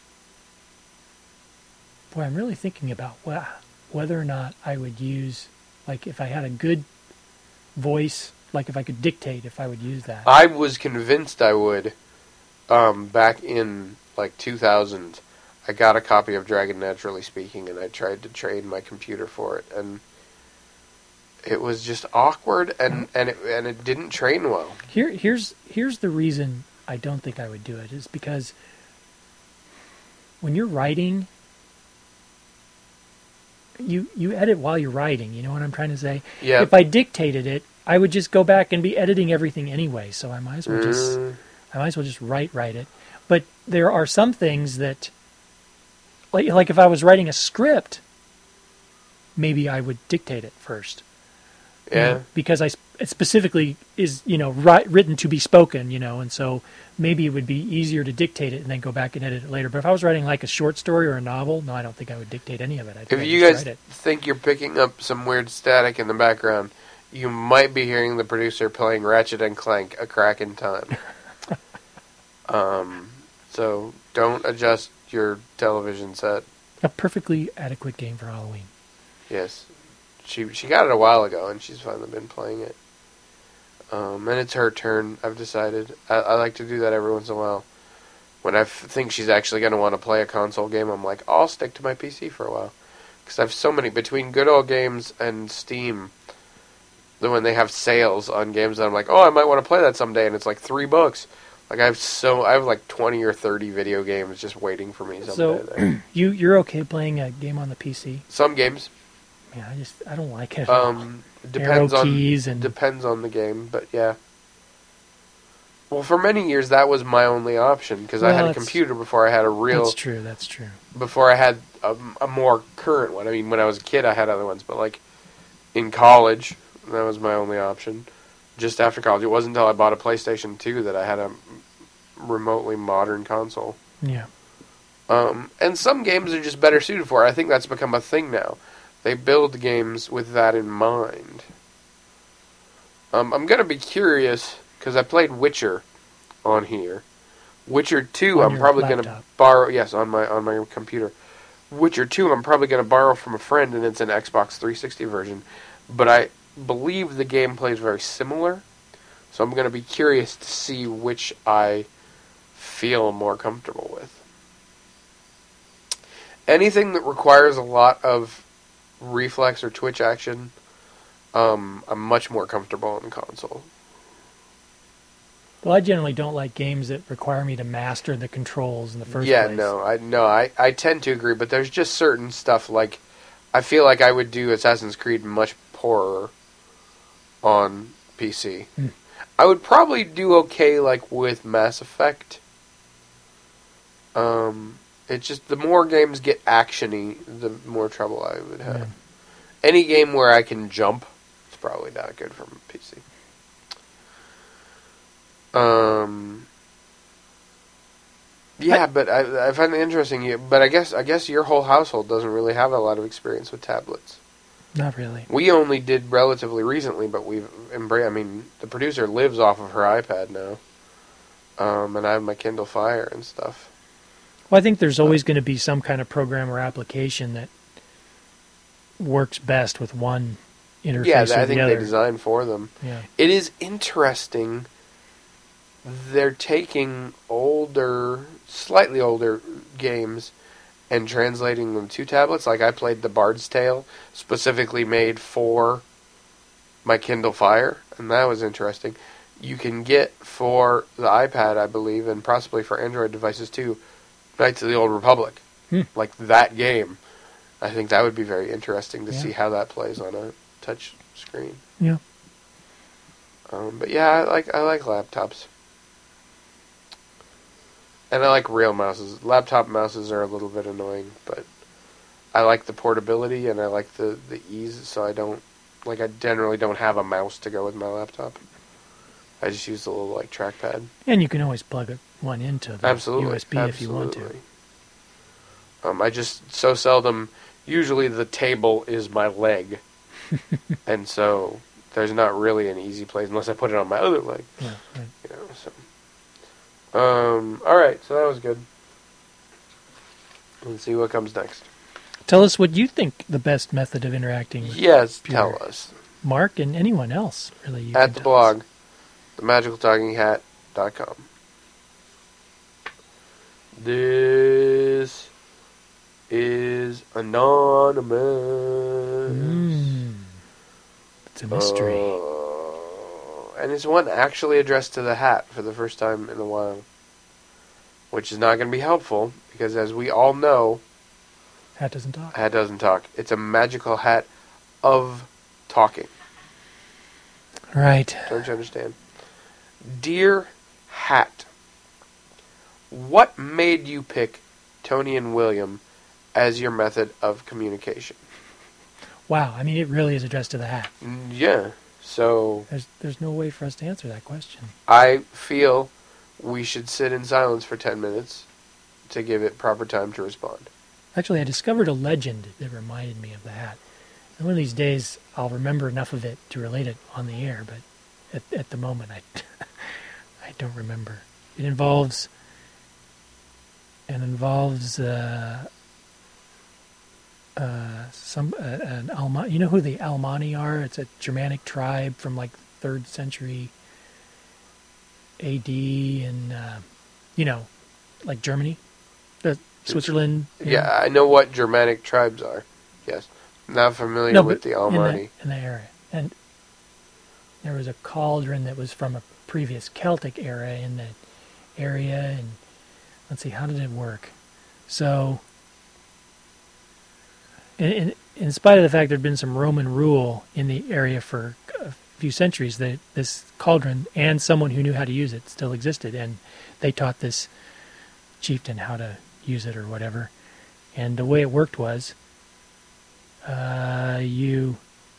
Boy, I'm really thinking about wh- whether or not I would use, like, if I had a good voice, like if I could dictate, if I would use that. I was convinced I would um, back in like two thousand. I got a copy of Dragon Naturally Speaking, and I tried to train my computer for it, and it was just awkward, and, and, it, and it didn't train well. Here, here's here's the reason I don't think I would do it is because when you're writing, you you edit while you're writing. You know what I'm trying to say? Yeah. If I dictated it, I would just go back and be editing everything anyway. So I might as well just Mm. I might as well just write write it. But there are some things that, like like if I was writing a script, maybe I would dictate it first. you Yeah. know, because I sp- it specifically is, you know, ri- written to be spoken, you know, and so maybe it would be easier to dictate it and then go back and edit it later. But if I was writing like a short story or a novel, no, I don't think I would dictate any of it. I think If I'd you just guys write it. think you're picking up some weird static in the background, you might be hearing the producer playing Ratchet and Clank: A Crack in Time. um, so don't adjust your television set. A perfectly adequate game for Halloween. Yes, she she got it a while ago, and she's finally been playing it. Um, and it's her turn. I've decided. I, I like to do that every once in a while. When I f- think she's actually going to want to play a console game, I'm like, I'll stick to my P C for a while. Because I have so many, between Good Old Games and Steam, then when they have sales on games that I'm like, oh, I might want to play that someday, and it's like three bucks. Like, I have so, I have like twenty or thirty video games just waiting for me someday. So there. you you're okay playing a game on the P C? Some games. Yeah, I just I don't like it. At all. Um, depends Arrow on keys and depends on the game, but yeah. Well, for many years that was my only option because I Well, had a that's- computer before I had a real that's true. That's true. before I had a, a more current one. I mean, when I was a kid, I had other ones, but like in college, that was my only option. Just after college, it wasn't until I bought a PlayStation two that I had a remotely modern console. Yeah. Um, and some games are just better suited for it. I think that's become a thing now. They build games with that in mind. Um, I'm going to be curious, because I played Witcher on here. Witcher two, On I'm your probably going to laptop. borrow... Yes, on my on my computer. Witcher two, I'm probably going to borrow from a friend, and it's an Xbox three sixty version. But I believe the gameplay is very similar. So I'm going to be curious to see which I feel more comfortable with. Anything that requires a lot of reflex or twitch action, um, I'm much more comfortable on console. Well, I generally don't like games that require me to master the controls in the first yeah, place. no, I no, I, I tend to agree, but there's just certain stuff like I feel like I would do Assassin's Creed much poorer on P C. Hmm. I would probably do okay, like, with Mass Effect. Um, it's just, the more games get action-y, the more trouble I would have. Yeah. Any game where I can jump, it's probably not good for P C. Um, yeah, I, but I, I find it interesting. You, but I guess I guess your whole household doesn't really have a lot of experience with tablets. Not really. We only did relatively recently, but we've embraced. I mean, the producer lives off of her iPad now, um, and I have my Kindle Fire and stuff. Well, I think there's always going to be some kind of program or application that works best with one interface Yeah, or I the think other. they designed for them. Yeah. It is interesting. They're taking older, slightly older games and translating them to tablets. Like I played The Bard's Tale, specifically made for my Kindle Fire, and that was interesting. You can get for the iPad, I believe, and possibly for Android devices too, Knights of the Old Republic. Hmm. Like that game. I think that would be very interesting to Yeah. see how that plays on a touch screen. Yeah. Um, but yeah, I like I like laptops. And I like real mouses. Laptop mouses are a little bit annoying, but I like the portability and I like the, the ease, so I don't, like I generally don't have a mouse to go with my laptop. I just use the little, like, trackpad. And you can always plug it, one into the Absolutely. U S B if you want to. Absolutely. Um, I just so seldom, usually the table is my leg, and so there's not really an easy place unless I put it on my other leg. Yeah, right. You know, so. Um, alright, so that was good. Let's see what comes next. Tell us what you think the best method of interacting with Yes, Peter. tell us. Mark and anyone else, really. You At can the tell blog, us. the magical talking hat dot com. This is anonymous. Mm. It's a mystery. Uh, and it's one actually addressed to the hat for the first time in a while. Which is not going to be helpful, because as we all know, Hat doesn't talk. hat doesn't talk. It's a magical hat of talking. Right. Don't you understand? Dear Hat, what made you pick Tony and William as your method of communication? Wow. I mean, it really is addressed to the hat. Mm, Yeah, so There's there's no way for us to answer that question. I feel we should sit in silence for ten minutes to give it proper time to respond. Actually, I discovered a legend that reminded me of the hat. And one of these days, I'll remember enough of it to relate it on the air, but at, at the moment, I, I don't remember. It involves, it involves uh, uh, some uh, an Alma. You know who the Almani are? It's a Germanic tribe from like third century A D, and uh, you know, like Germany, uh, Switzerland. you know? Yeah, I know what Germanic tribes are. Yes. Not familiar No, with but the in Almani. the, in the area. And there was a cauldron that was from a previous Celtic era in the area, and let's see, how did it work? So, in, in, in spite of the fact there had been some Roman rule in the area for a few centuries, that this cauldron and someone who knew how to use it still existed, and they taught this chieftain how to use it or whatever. And the way it worked was, Uh, you,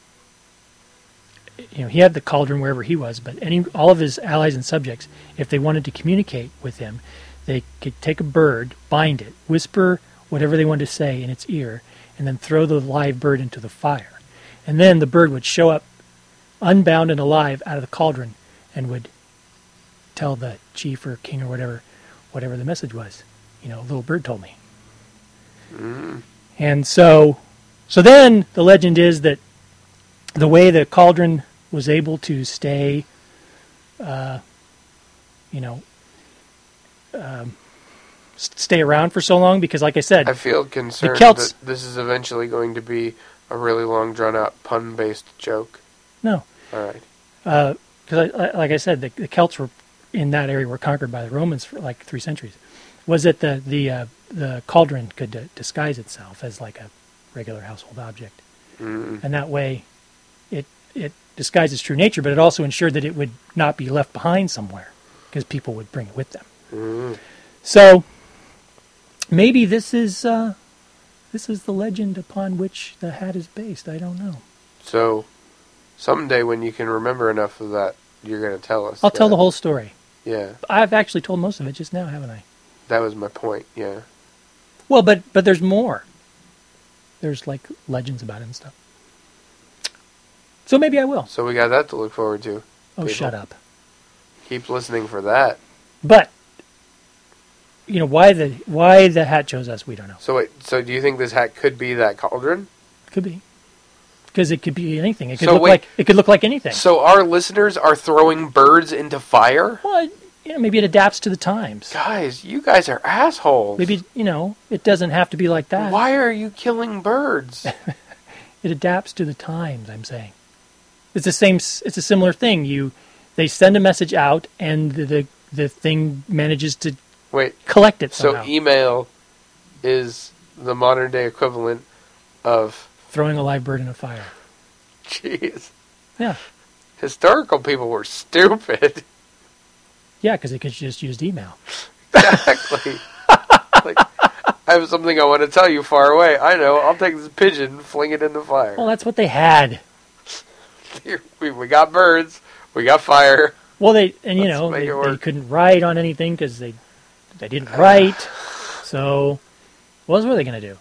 you know, he had the cauldron wherever he was, but any all of his allies and subjects, if they wanted to communicate with him, they could take a bird, bind it, whisper whatever they wanted to say in its ear, and then throw the live bird into the fire. And then the bird would show up unbound and alive out of the cauldron and would tell the chief or king or whatever, whatever the message was. You know, a little bird told me. Mm. And so... So then the legend is that the way the cauldron was able to stay, uh, you know, um, stay around for so long, because like I said, I feel concerned Celts- that this is eventually going to be a really long, drawn-out, pun-based joke. no, All right. because I, I, like I said, the, the Celts were in that area were conquered by the Romans for like three centuries. Was that the the uh, the cauldron could uh, disguise itself as like a regular household object, Mm. and that way, it it disguise its true nature, but it also ensured that it would not be left behind somewhere because people would bring it with them. Mm. So maybe this is uh, this is the legend upon which the hat is based. I don't know. So someday when you can remember enough of that, you're going to tell us. I'll that. tell the whole story. Yeah. I've actually told most of it just now, haven't I? That was my point, yeah. Well, but but there's more. There's like legends about it and stuff. So maybe I will. So we got that to look forward to. Oh, people. shut up. Keep listening for that. But you know why the why the hat chose us, we don't know. So wait, so do you think this hat could be that cauldron? Could be. Because it could be anything. It could So look wait. like it could look like anything. So our listeners are throwing birds into fire? Well, you know, maybe it adapts to the times. Guys, you guys are assholes. Maybe, you know, it doesn't have to be like that. Why are you killing birds? It adapts to the times, I'm saying. It's the same, it's a similar thing. You, they send a message out and the, the, the thing manages to Wait, collect it so somehow. email is the modern day equivalent of... Throwing a live bird in a fire. Jeez. Yeah. Historical people were stupid. Yeah, because they could just use email. Exactly. Like, I have something I want to tell you far away. I know. I'll take this pigeon, fling it in the fire. Well, that's what they had. Here, we, we got birds. We got fire. Well, they, and you Let's know, make they, it they work. couldn't write on anything because they, they didn't write. So, what else were they going to do?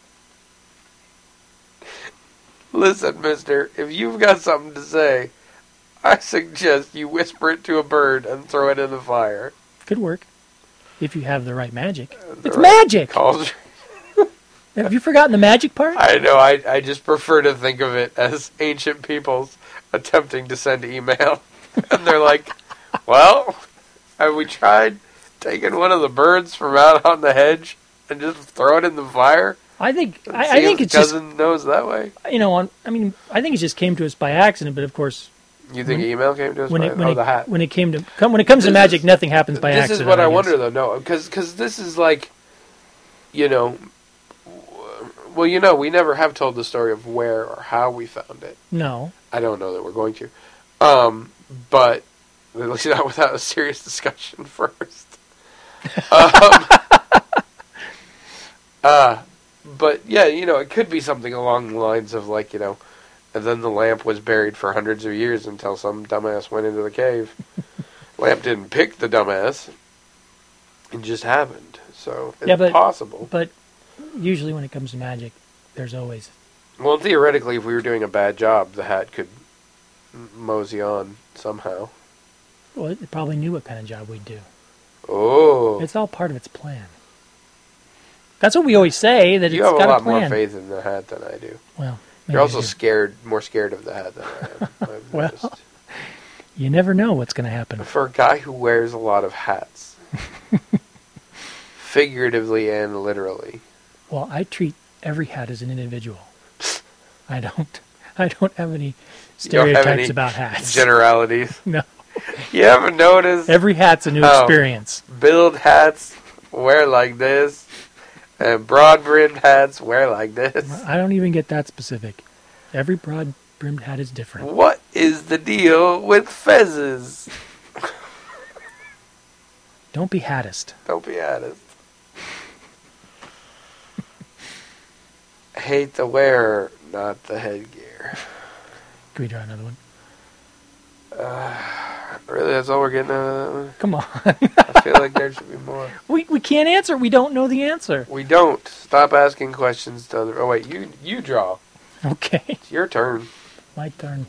Listen, mister, if you've got something to say, I suggest you whisper it to a bird and throw it in the fire. Could work. If you have the right magic. The It's right magic! cauldron. Have you forgotten the magic part? I know, I, I just prefer to think of it as ancient peoples attempting to send email. And they're like, well, have we tried taking one of the birds from out on the hedge and just throw it in the fire? I think And I, see I think if it's the just, cousin knows that way. you know, on, I mean, I think it just came to us by accident, but of course, You think When- email came to us when by it when oh, it, the hat? when it came to come when it comes to This magic, is- nothing happens by this accident. is what I, guess. wonder, though. No, because this is like, you know, well, you know, we never have told the story of where or how we found it. No, I don't know that we're going to. Um, but at least not without a serious discussion first. um, uh, but yeah, you know, it could be something along the lines of like, you know, and then the lamp was buried for hundreds of years until some dumbass went into the cave. Lamp didn't pick the dumbass. It just happened. So it's Yeah, but- possible. but usually when it comes to magic, there's always Well, theoretically, if we were doing a bad job, the hat could m- mosey on somehow. well, it probably knew what kind of job we'd do. Oh, It's all part of its plan. That's what we always say, that you it's have a got lot a plan. more faith in the hat than I do. Well, maybe You're also I do. scared, more scared of the hat than I am. I've Well. noticed. You never know what's going to happen. For a guy who wears a lot of hats, figuratively and literally. Well, I treat every hat as an individual. I don't. I don't have any You don't have stereotypes any about hats. Generalities. No, You haven't noticed? every hat's a new Oh. experience. Build hats, wear like this, and broad-brimmed hats, wear like this. I don't even get that specific. Every broad-brimmed hat is different. What is the deal with fezzes? Don't be hattist. Don't be honest. Hate the wearer, not the headgear. Can we try another one? Really, that's all we're getting out of that one? Come on. I feel like there should be more. we we can't answer. We don't know the answer. We don't. Stop asking questions to other... Oh, wait, you you draw. Okay, It's your turn. my turn.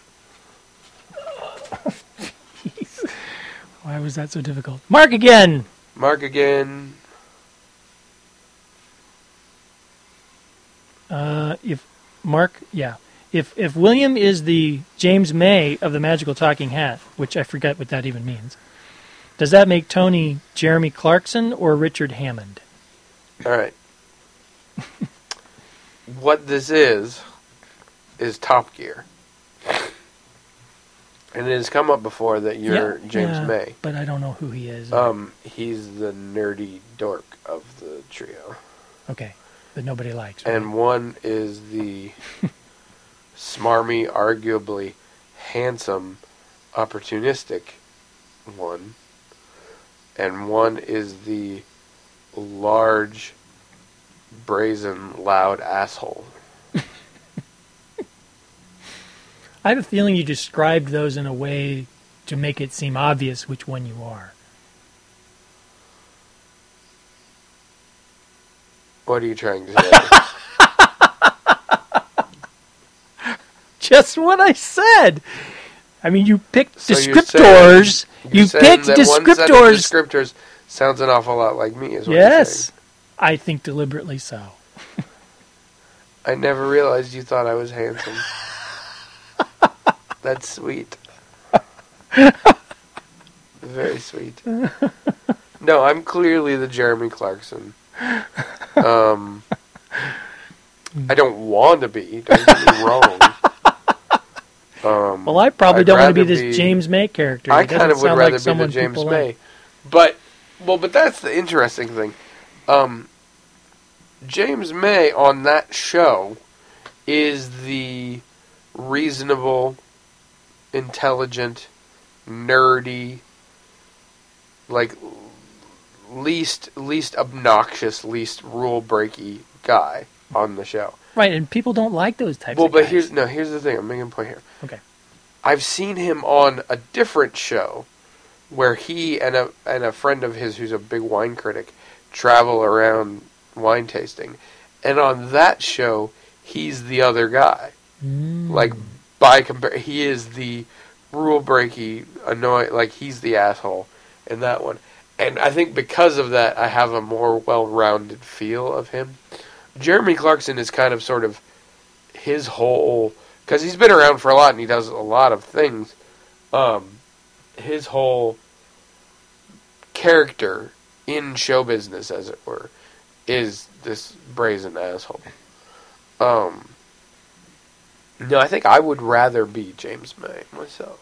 Jeez. Why was that so difficult? Mark again. Mark again. Uh, if Mark, yeah, if if William is the James May of the Magical Talking Hat, which I forget what that even means, does that make Tony Jeremy Clarkson or Richard Hammond? All right. What this is, is Top Gear. And it has come up before that you're Yeah, James yeah, May. but I don't know who he is. Um, he's the nerdy dork of the trio. Okay, that nobody likes. Right? And one is the smarmy, arguably handsome, opportunistic one, and one is the large, brazen, loud asshole. I have a feeling you described those in a way to make it seem obvious which one you are. What are you trying to say? Just what I said. I mean, you picked So you're descriptors. saying- you're You saying picked that one set of descriptors. descriptors sounds an awful lot like me, is what you're Yes, saying. I think deliberately so. I never realized you thought I was handsome. That's sweet. Very sweet. No, I'm clearly the Jeremy Clarkson. Um, I don't want to be. Don't get me wrong. Um, Well, I probably I'd don't want to be rather this James May character. He I kind doesn't of would sound rather like be the someone James people May, like. but well, but that's the interesting thing. Um, James May on that show is the reasonable, intelligent, nerdy, like least least obnoxious, least rule breaky guy on the show. Right, and people don't like those types Well, of but guys. here's no. Here's the thing. I'm making a point here. Okay. I've seen him on a different show where he and a and a friend of his who's a big wine critic travel around wine tasting, and on that show he's the other guy. Mm. Like by compare, he is the rule breaky, annoy. Like he's the asshole in that one, and I think because of that, I have a more well-rounded feel of him. Jeremy Clarkson is kind of sort of his whole, because he's been around for a lot and he does a lot of things. Um, his whole character in show business, as it were, is this brazen asshole. Um, no, I think I would rather be James May myself.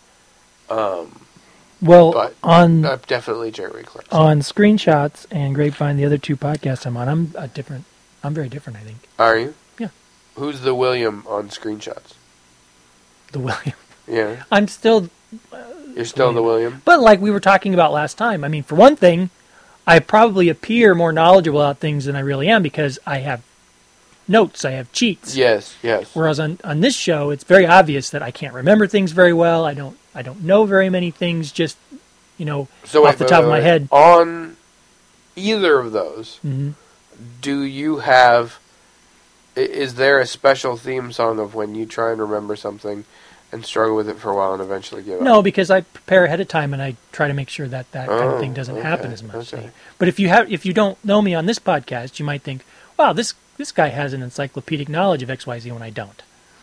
Um, Well, but on uh, definitely Jeremy Clarkson. on Screenshots and Grapevine, the other two podcasts I'm on, I'm a different. I'm very different, I think. Are you? Yeah. Who's the William on Screenshots? The William. Yeah. I'm still, You're still the William? but like we were talking about last time. I mean, for one thing, I probably appear more knowledgeable about things than I really am because I have notes, I have cheats. Yes, yes. Whereas on, on this show, it's very obvious that I can't remember things very well. I don't I don't know very many things. Just you know, So off wait, the wait, top wait, of my wait. head. On either of those, hmm do you have... i- Is there a special theme song of when you try and remember something and struggle with it for a while and eventually give up? No, because I prepare ahead of time and I try to make sure that that kind of Oh, thing doesn't okay, happen as much. okay. But if you have, if you don't know me on this podcast, you might think, "Wow, this this guy has an encyclopedic knowledge of X Y Z," when I don't.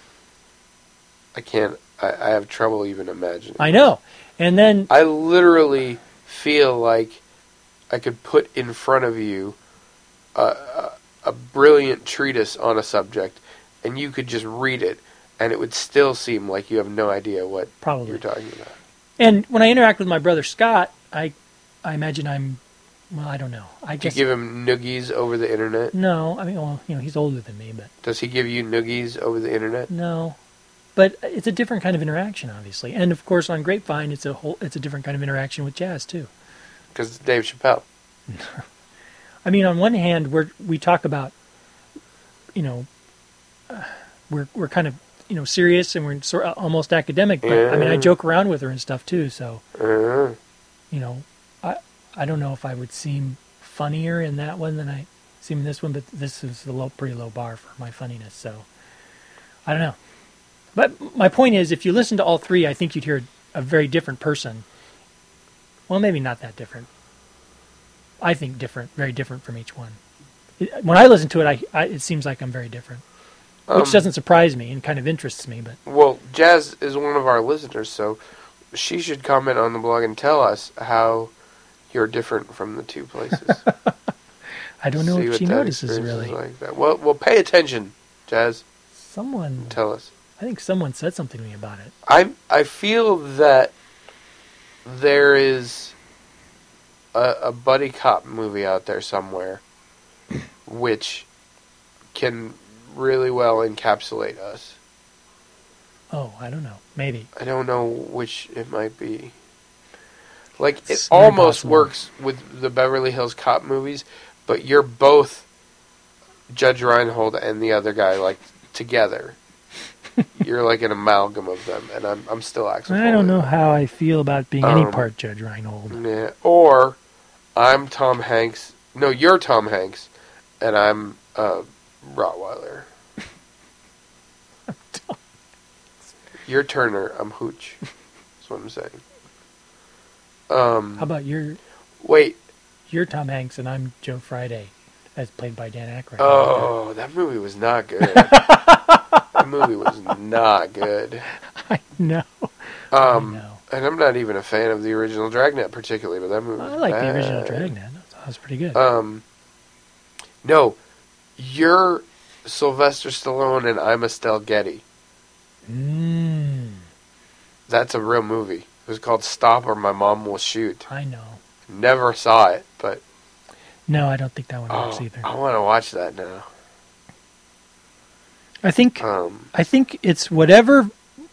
I can't... I, I have trouble even imagining. I know, and then I literally feel like I could put in front of you a, a, a brilliant treatise on a subject, and you could just read it, and it would still seem like you have no idea what Probably. you're talking about. and when I interact with my brother Scott, I I imagine I'm well, I don't know. I Do you guess give him noogies over the internet? no. I mean, well, you know, he's older than me, but Does he give you noogies over the internet? no. But it's a different kind of interaction, obviously, and of course on Grapevine, it's a whole it's a different kind of interaction with Jazz too. Because it's Dave Chappelle. I mean, on one hand, we're we talk about, you know, uh, we're we're kind of you know serious and we're sort of almost academic, but I mean, I Yeah. joke around with her and stuff too. So Uh, you know, I I don't know if I would seem funnier in that one than I seem in this one, but this is a low, pretty low bar for my funniness. So I don't know. But my point is, if you listen to all three, I think you'd hear a very different person. Well, maybe not that different. I think different, very different from each one. It, when I listen to it, I, I it seems like I'm very different, which um, doesn't surprise me and kind of interests me. But Well, Jazz is one of our listeners, so she should comment on the blog and tell us how you're different from the two places. I don't know See if what she that notices experience is really. like that. Well, well, pay attention, Jazz. Someone, Tell us. I think someone said something to me about it. I I feel that there is a, a buddy cop movie out there somewhere, which can really well encapsulate us. Oh, I don't know. Maybe. I don't know which it might be. Like, it It's very almost possible. works with the Beverly Hills Cop movies, but you're both Judge Reinhold and the other guy, like, together. You're like an amalgam of them, and I'm I'm still Axel I don't Foley. know how I feel about being any Um, part Judge Reinhold. Yeah. Or I'm Tom Hanks. No, you're Tom Hanks, and I'm uh, Rottweiler. You're Turner. I'm Hooch. That's what I'm saying. Um, How about you're wait. you're Tom Hanks and I'm Joe Friday, as played by Dan Aykroyd. Oh, that movie was not good. That movie was not good. I know. Um, I know. And I'm not even a fan of the original Dragnet particularly, but that movie was I like the bad. original Dragnet. That was pretty good. Um, no, you're Sylvester Stallone and I'm Estelle Getty. mm, That's a real movie. It was called Stop or My Mom Will Shoot. I know. Never saw it, but No, I don't think that one works oh, either. I want to watch that now. I think Um, I think it's whatever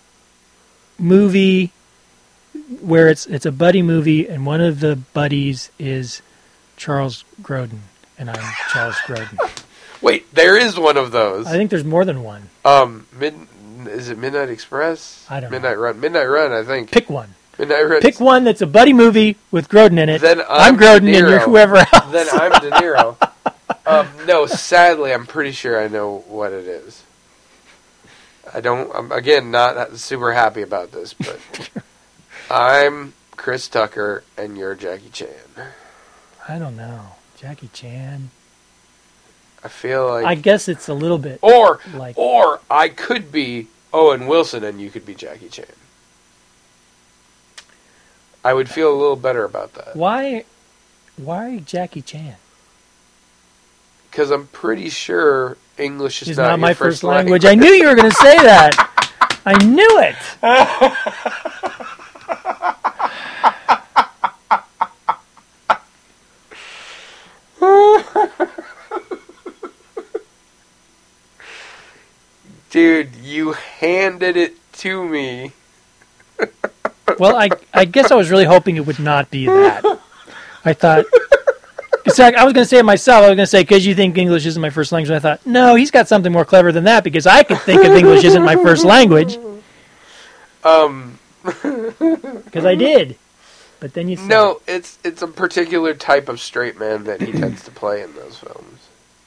movie where it's it's a buddy movie and one of the buddies is Charles Grodin and I'm Charles Grodin. wait, there is one of those. I think there's more than one. Um, mid, is it Midnight Express? I don't know. Midnight Run. Midnight Run, I think. Pick one. Midnight Run. Pick one that's a buddy movie with Grodin in it. Then I'm I'm Grodin De and you're Niro. whoever else. Then I'm De Niro. um, no, sadly, I'm pretty sure I know what it is. I don't. I'm again not super happy about this, but I'm Chris Tucker and you're Jackie Chan. I don't know. Jackie Chan. I feel like, I guess it's a little bit or like or I could be Owen Wilson and you could be Jackie Chan. I would feel a little better about that why why Jackie Chan? because I'm pretty sure English is It's not, not your my first first language. I knew you were going to say that. I knew it. Dude, you handed it to me. Well, I I guess I was really hoping it would not be that. I thought. So I was going to say it myself. I was going to say, because you think English isn't my first language. And I thought, no, he's got something more clever than that because I could think of English isn't my first language. Um, Because I did. But then you said, no, it's it's a particular type of straight man that he tends to play in those films.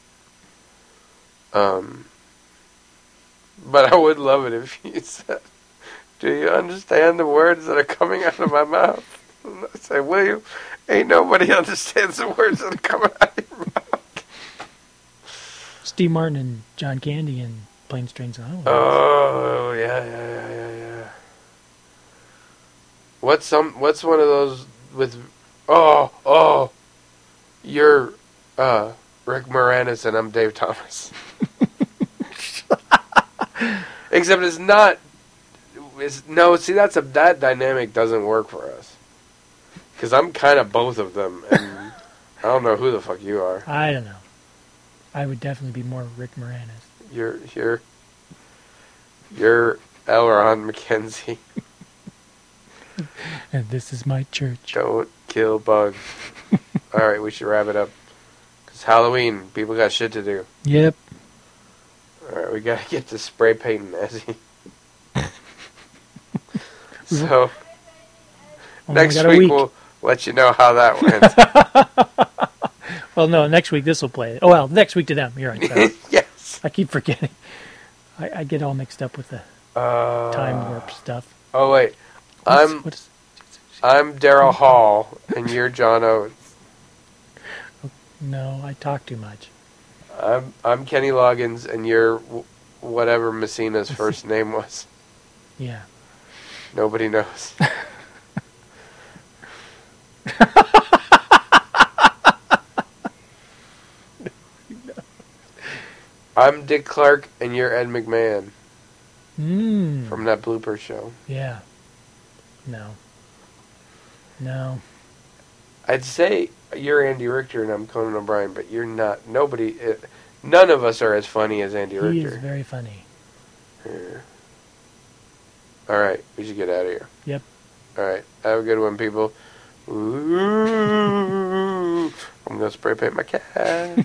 Um, but I would love it if you said, "Do you understand the words that are coming out of my mouth?" And I say, "William, ain't nobody understands the words that are coming out of your mouth." Steve Martin and John Candy and Planes, Trains, and Automobiles. Oh yeah, yeah, yeah, yeah, yeah. What's some? What's one of those with? Oh, oh, you're uh, Rick Moranis and I'm Dave Thomas. Except it's not. It's no. See, that's a that dynamic doesn't work for us. Because I'm kind of both of them, and I don't know who the fuck you are. I don't know. I would definitely be more Rick Moranis. You're you're you're L. Ron McKenzie. And this is my church. Don't kill bugs. All right, we should wrap it up. It's Halloween. People got shit to do. Yep. All right, we gotta get to spray painting, Ezzy. So Only next got a week, week. we'll let you know how that went. Well, no, next week this will play it. Oh, well, next week to them. You're right. Sorry. Yes. I keep forgetting. I, I get all mixed up with the Uh, time warp stuff. Oh wait, What's- I'm what's- I'm Daryl Hall, and you're John Oates. no, I talk too much. I'm I'm Kenny Loggins, and you're w- whatever Messina's first name was. Yeah. Nobody knows. I'm Dick Clark, and you're Ed McMahon Mm. from that blooper show. Yeah. No. No. I'd say you're Andy Richter, and I'm Conan O'Brien, but you're not. Nobody. It, none of us are as funny as Andy He is Richter. very funny. Yeah. All right, we should get out of here. Yep. All right, have a good one, people. Ooh, I'm gonna spray paint my cat.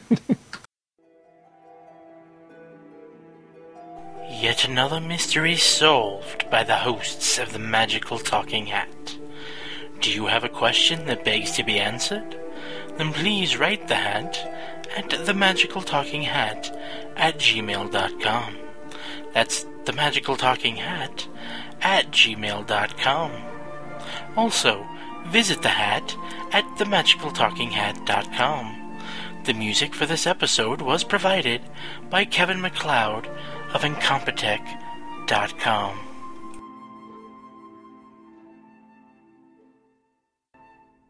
Yet another mystery solved by the hosts of the Magical Talking Hat. Do you have a question that begs to be answered? Then please write the hat at themagicaltalkinghat at gmail dot com. That's themagicaltalkinghat at gmail dot com. Also, visit the hat at themagicaltalkinghat dot com. The music for this episode was provided by Kevin MacLeod of Incompetech dot com.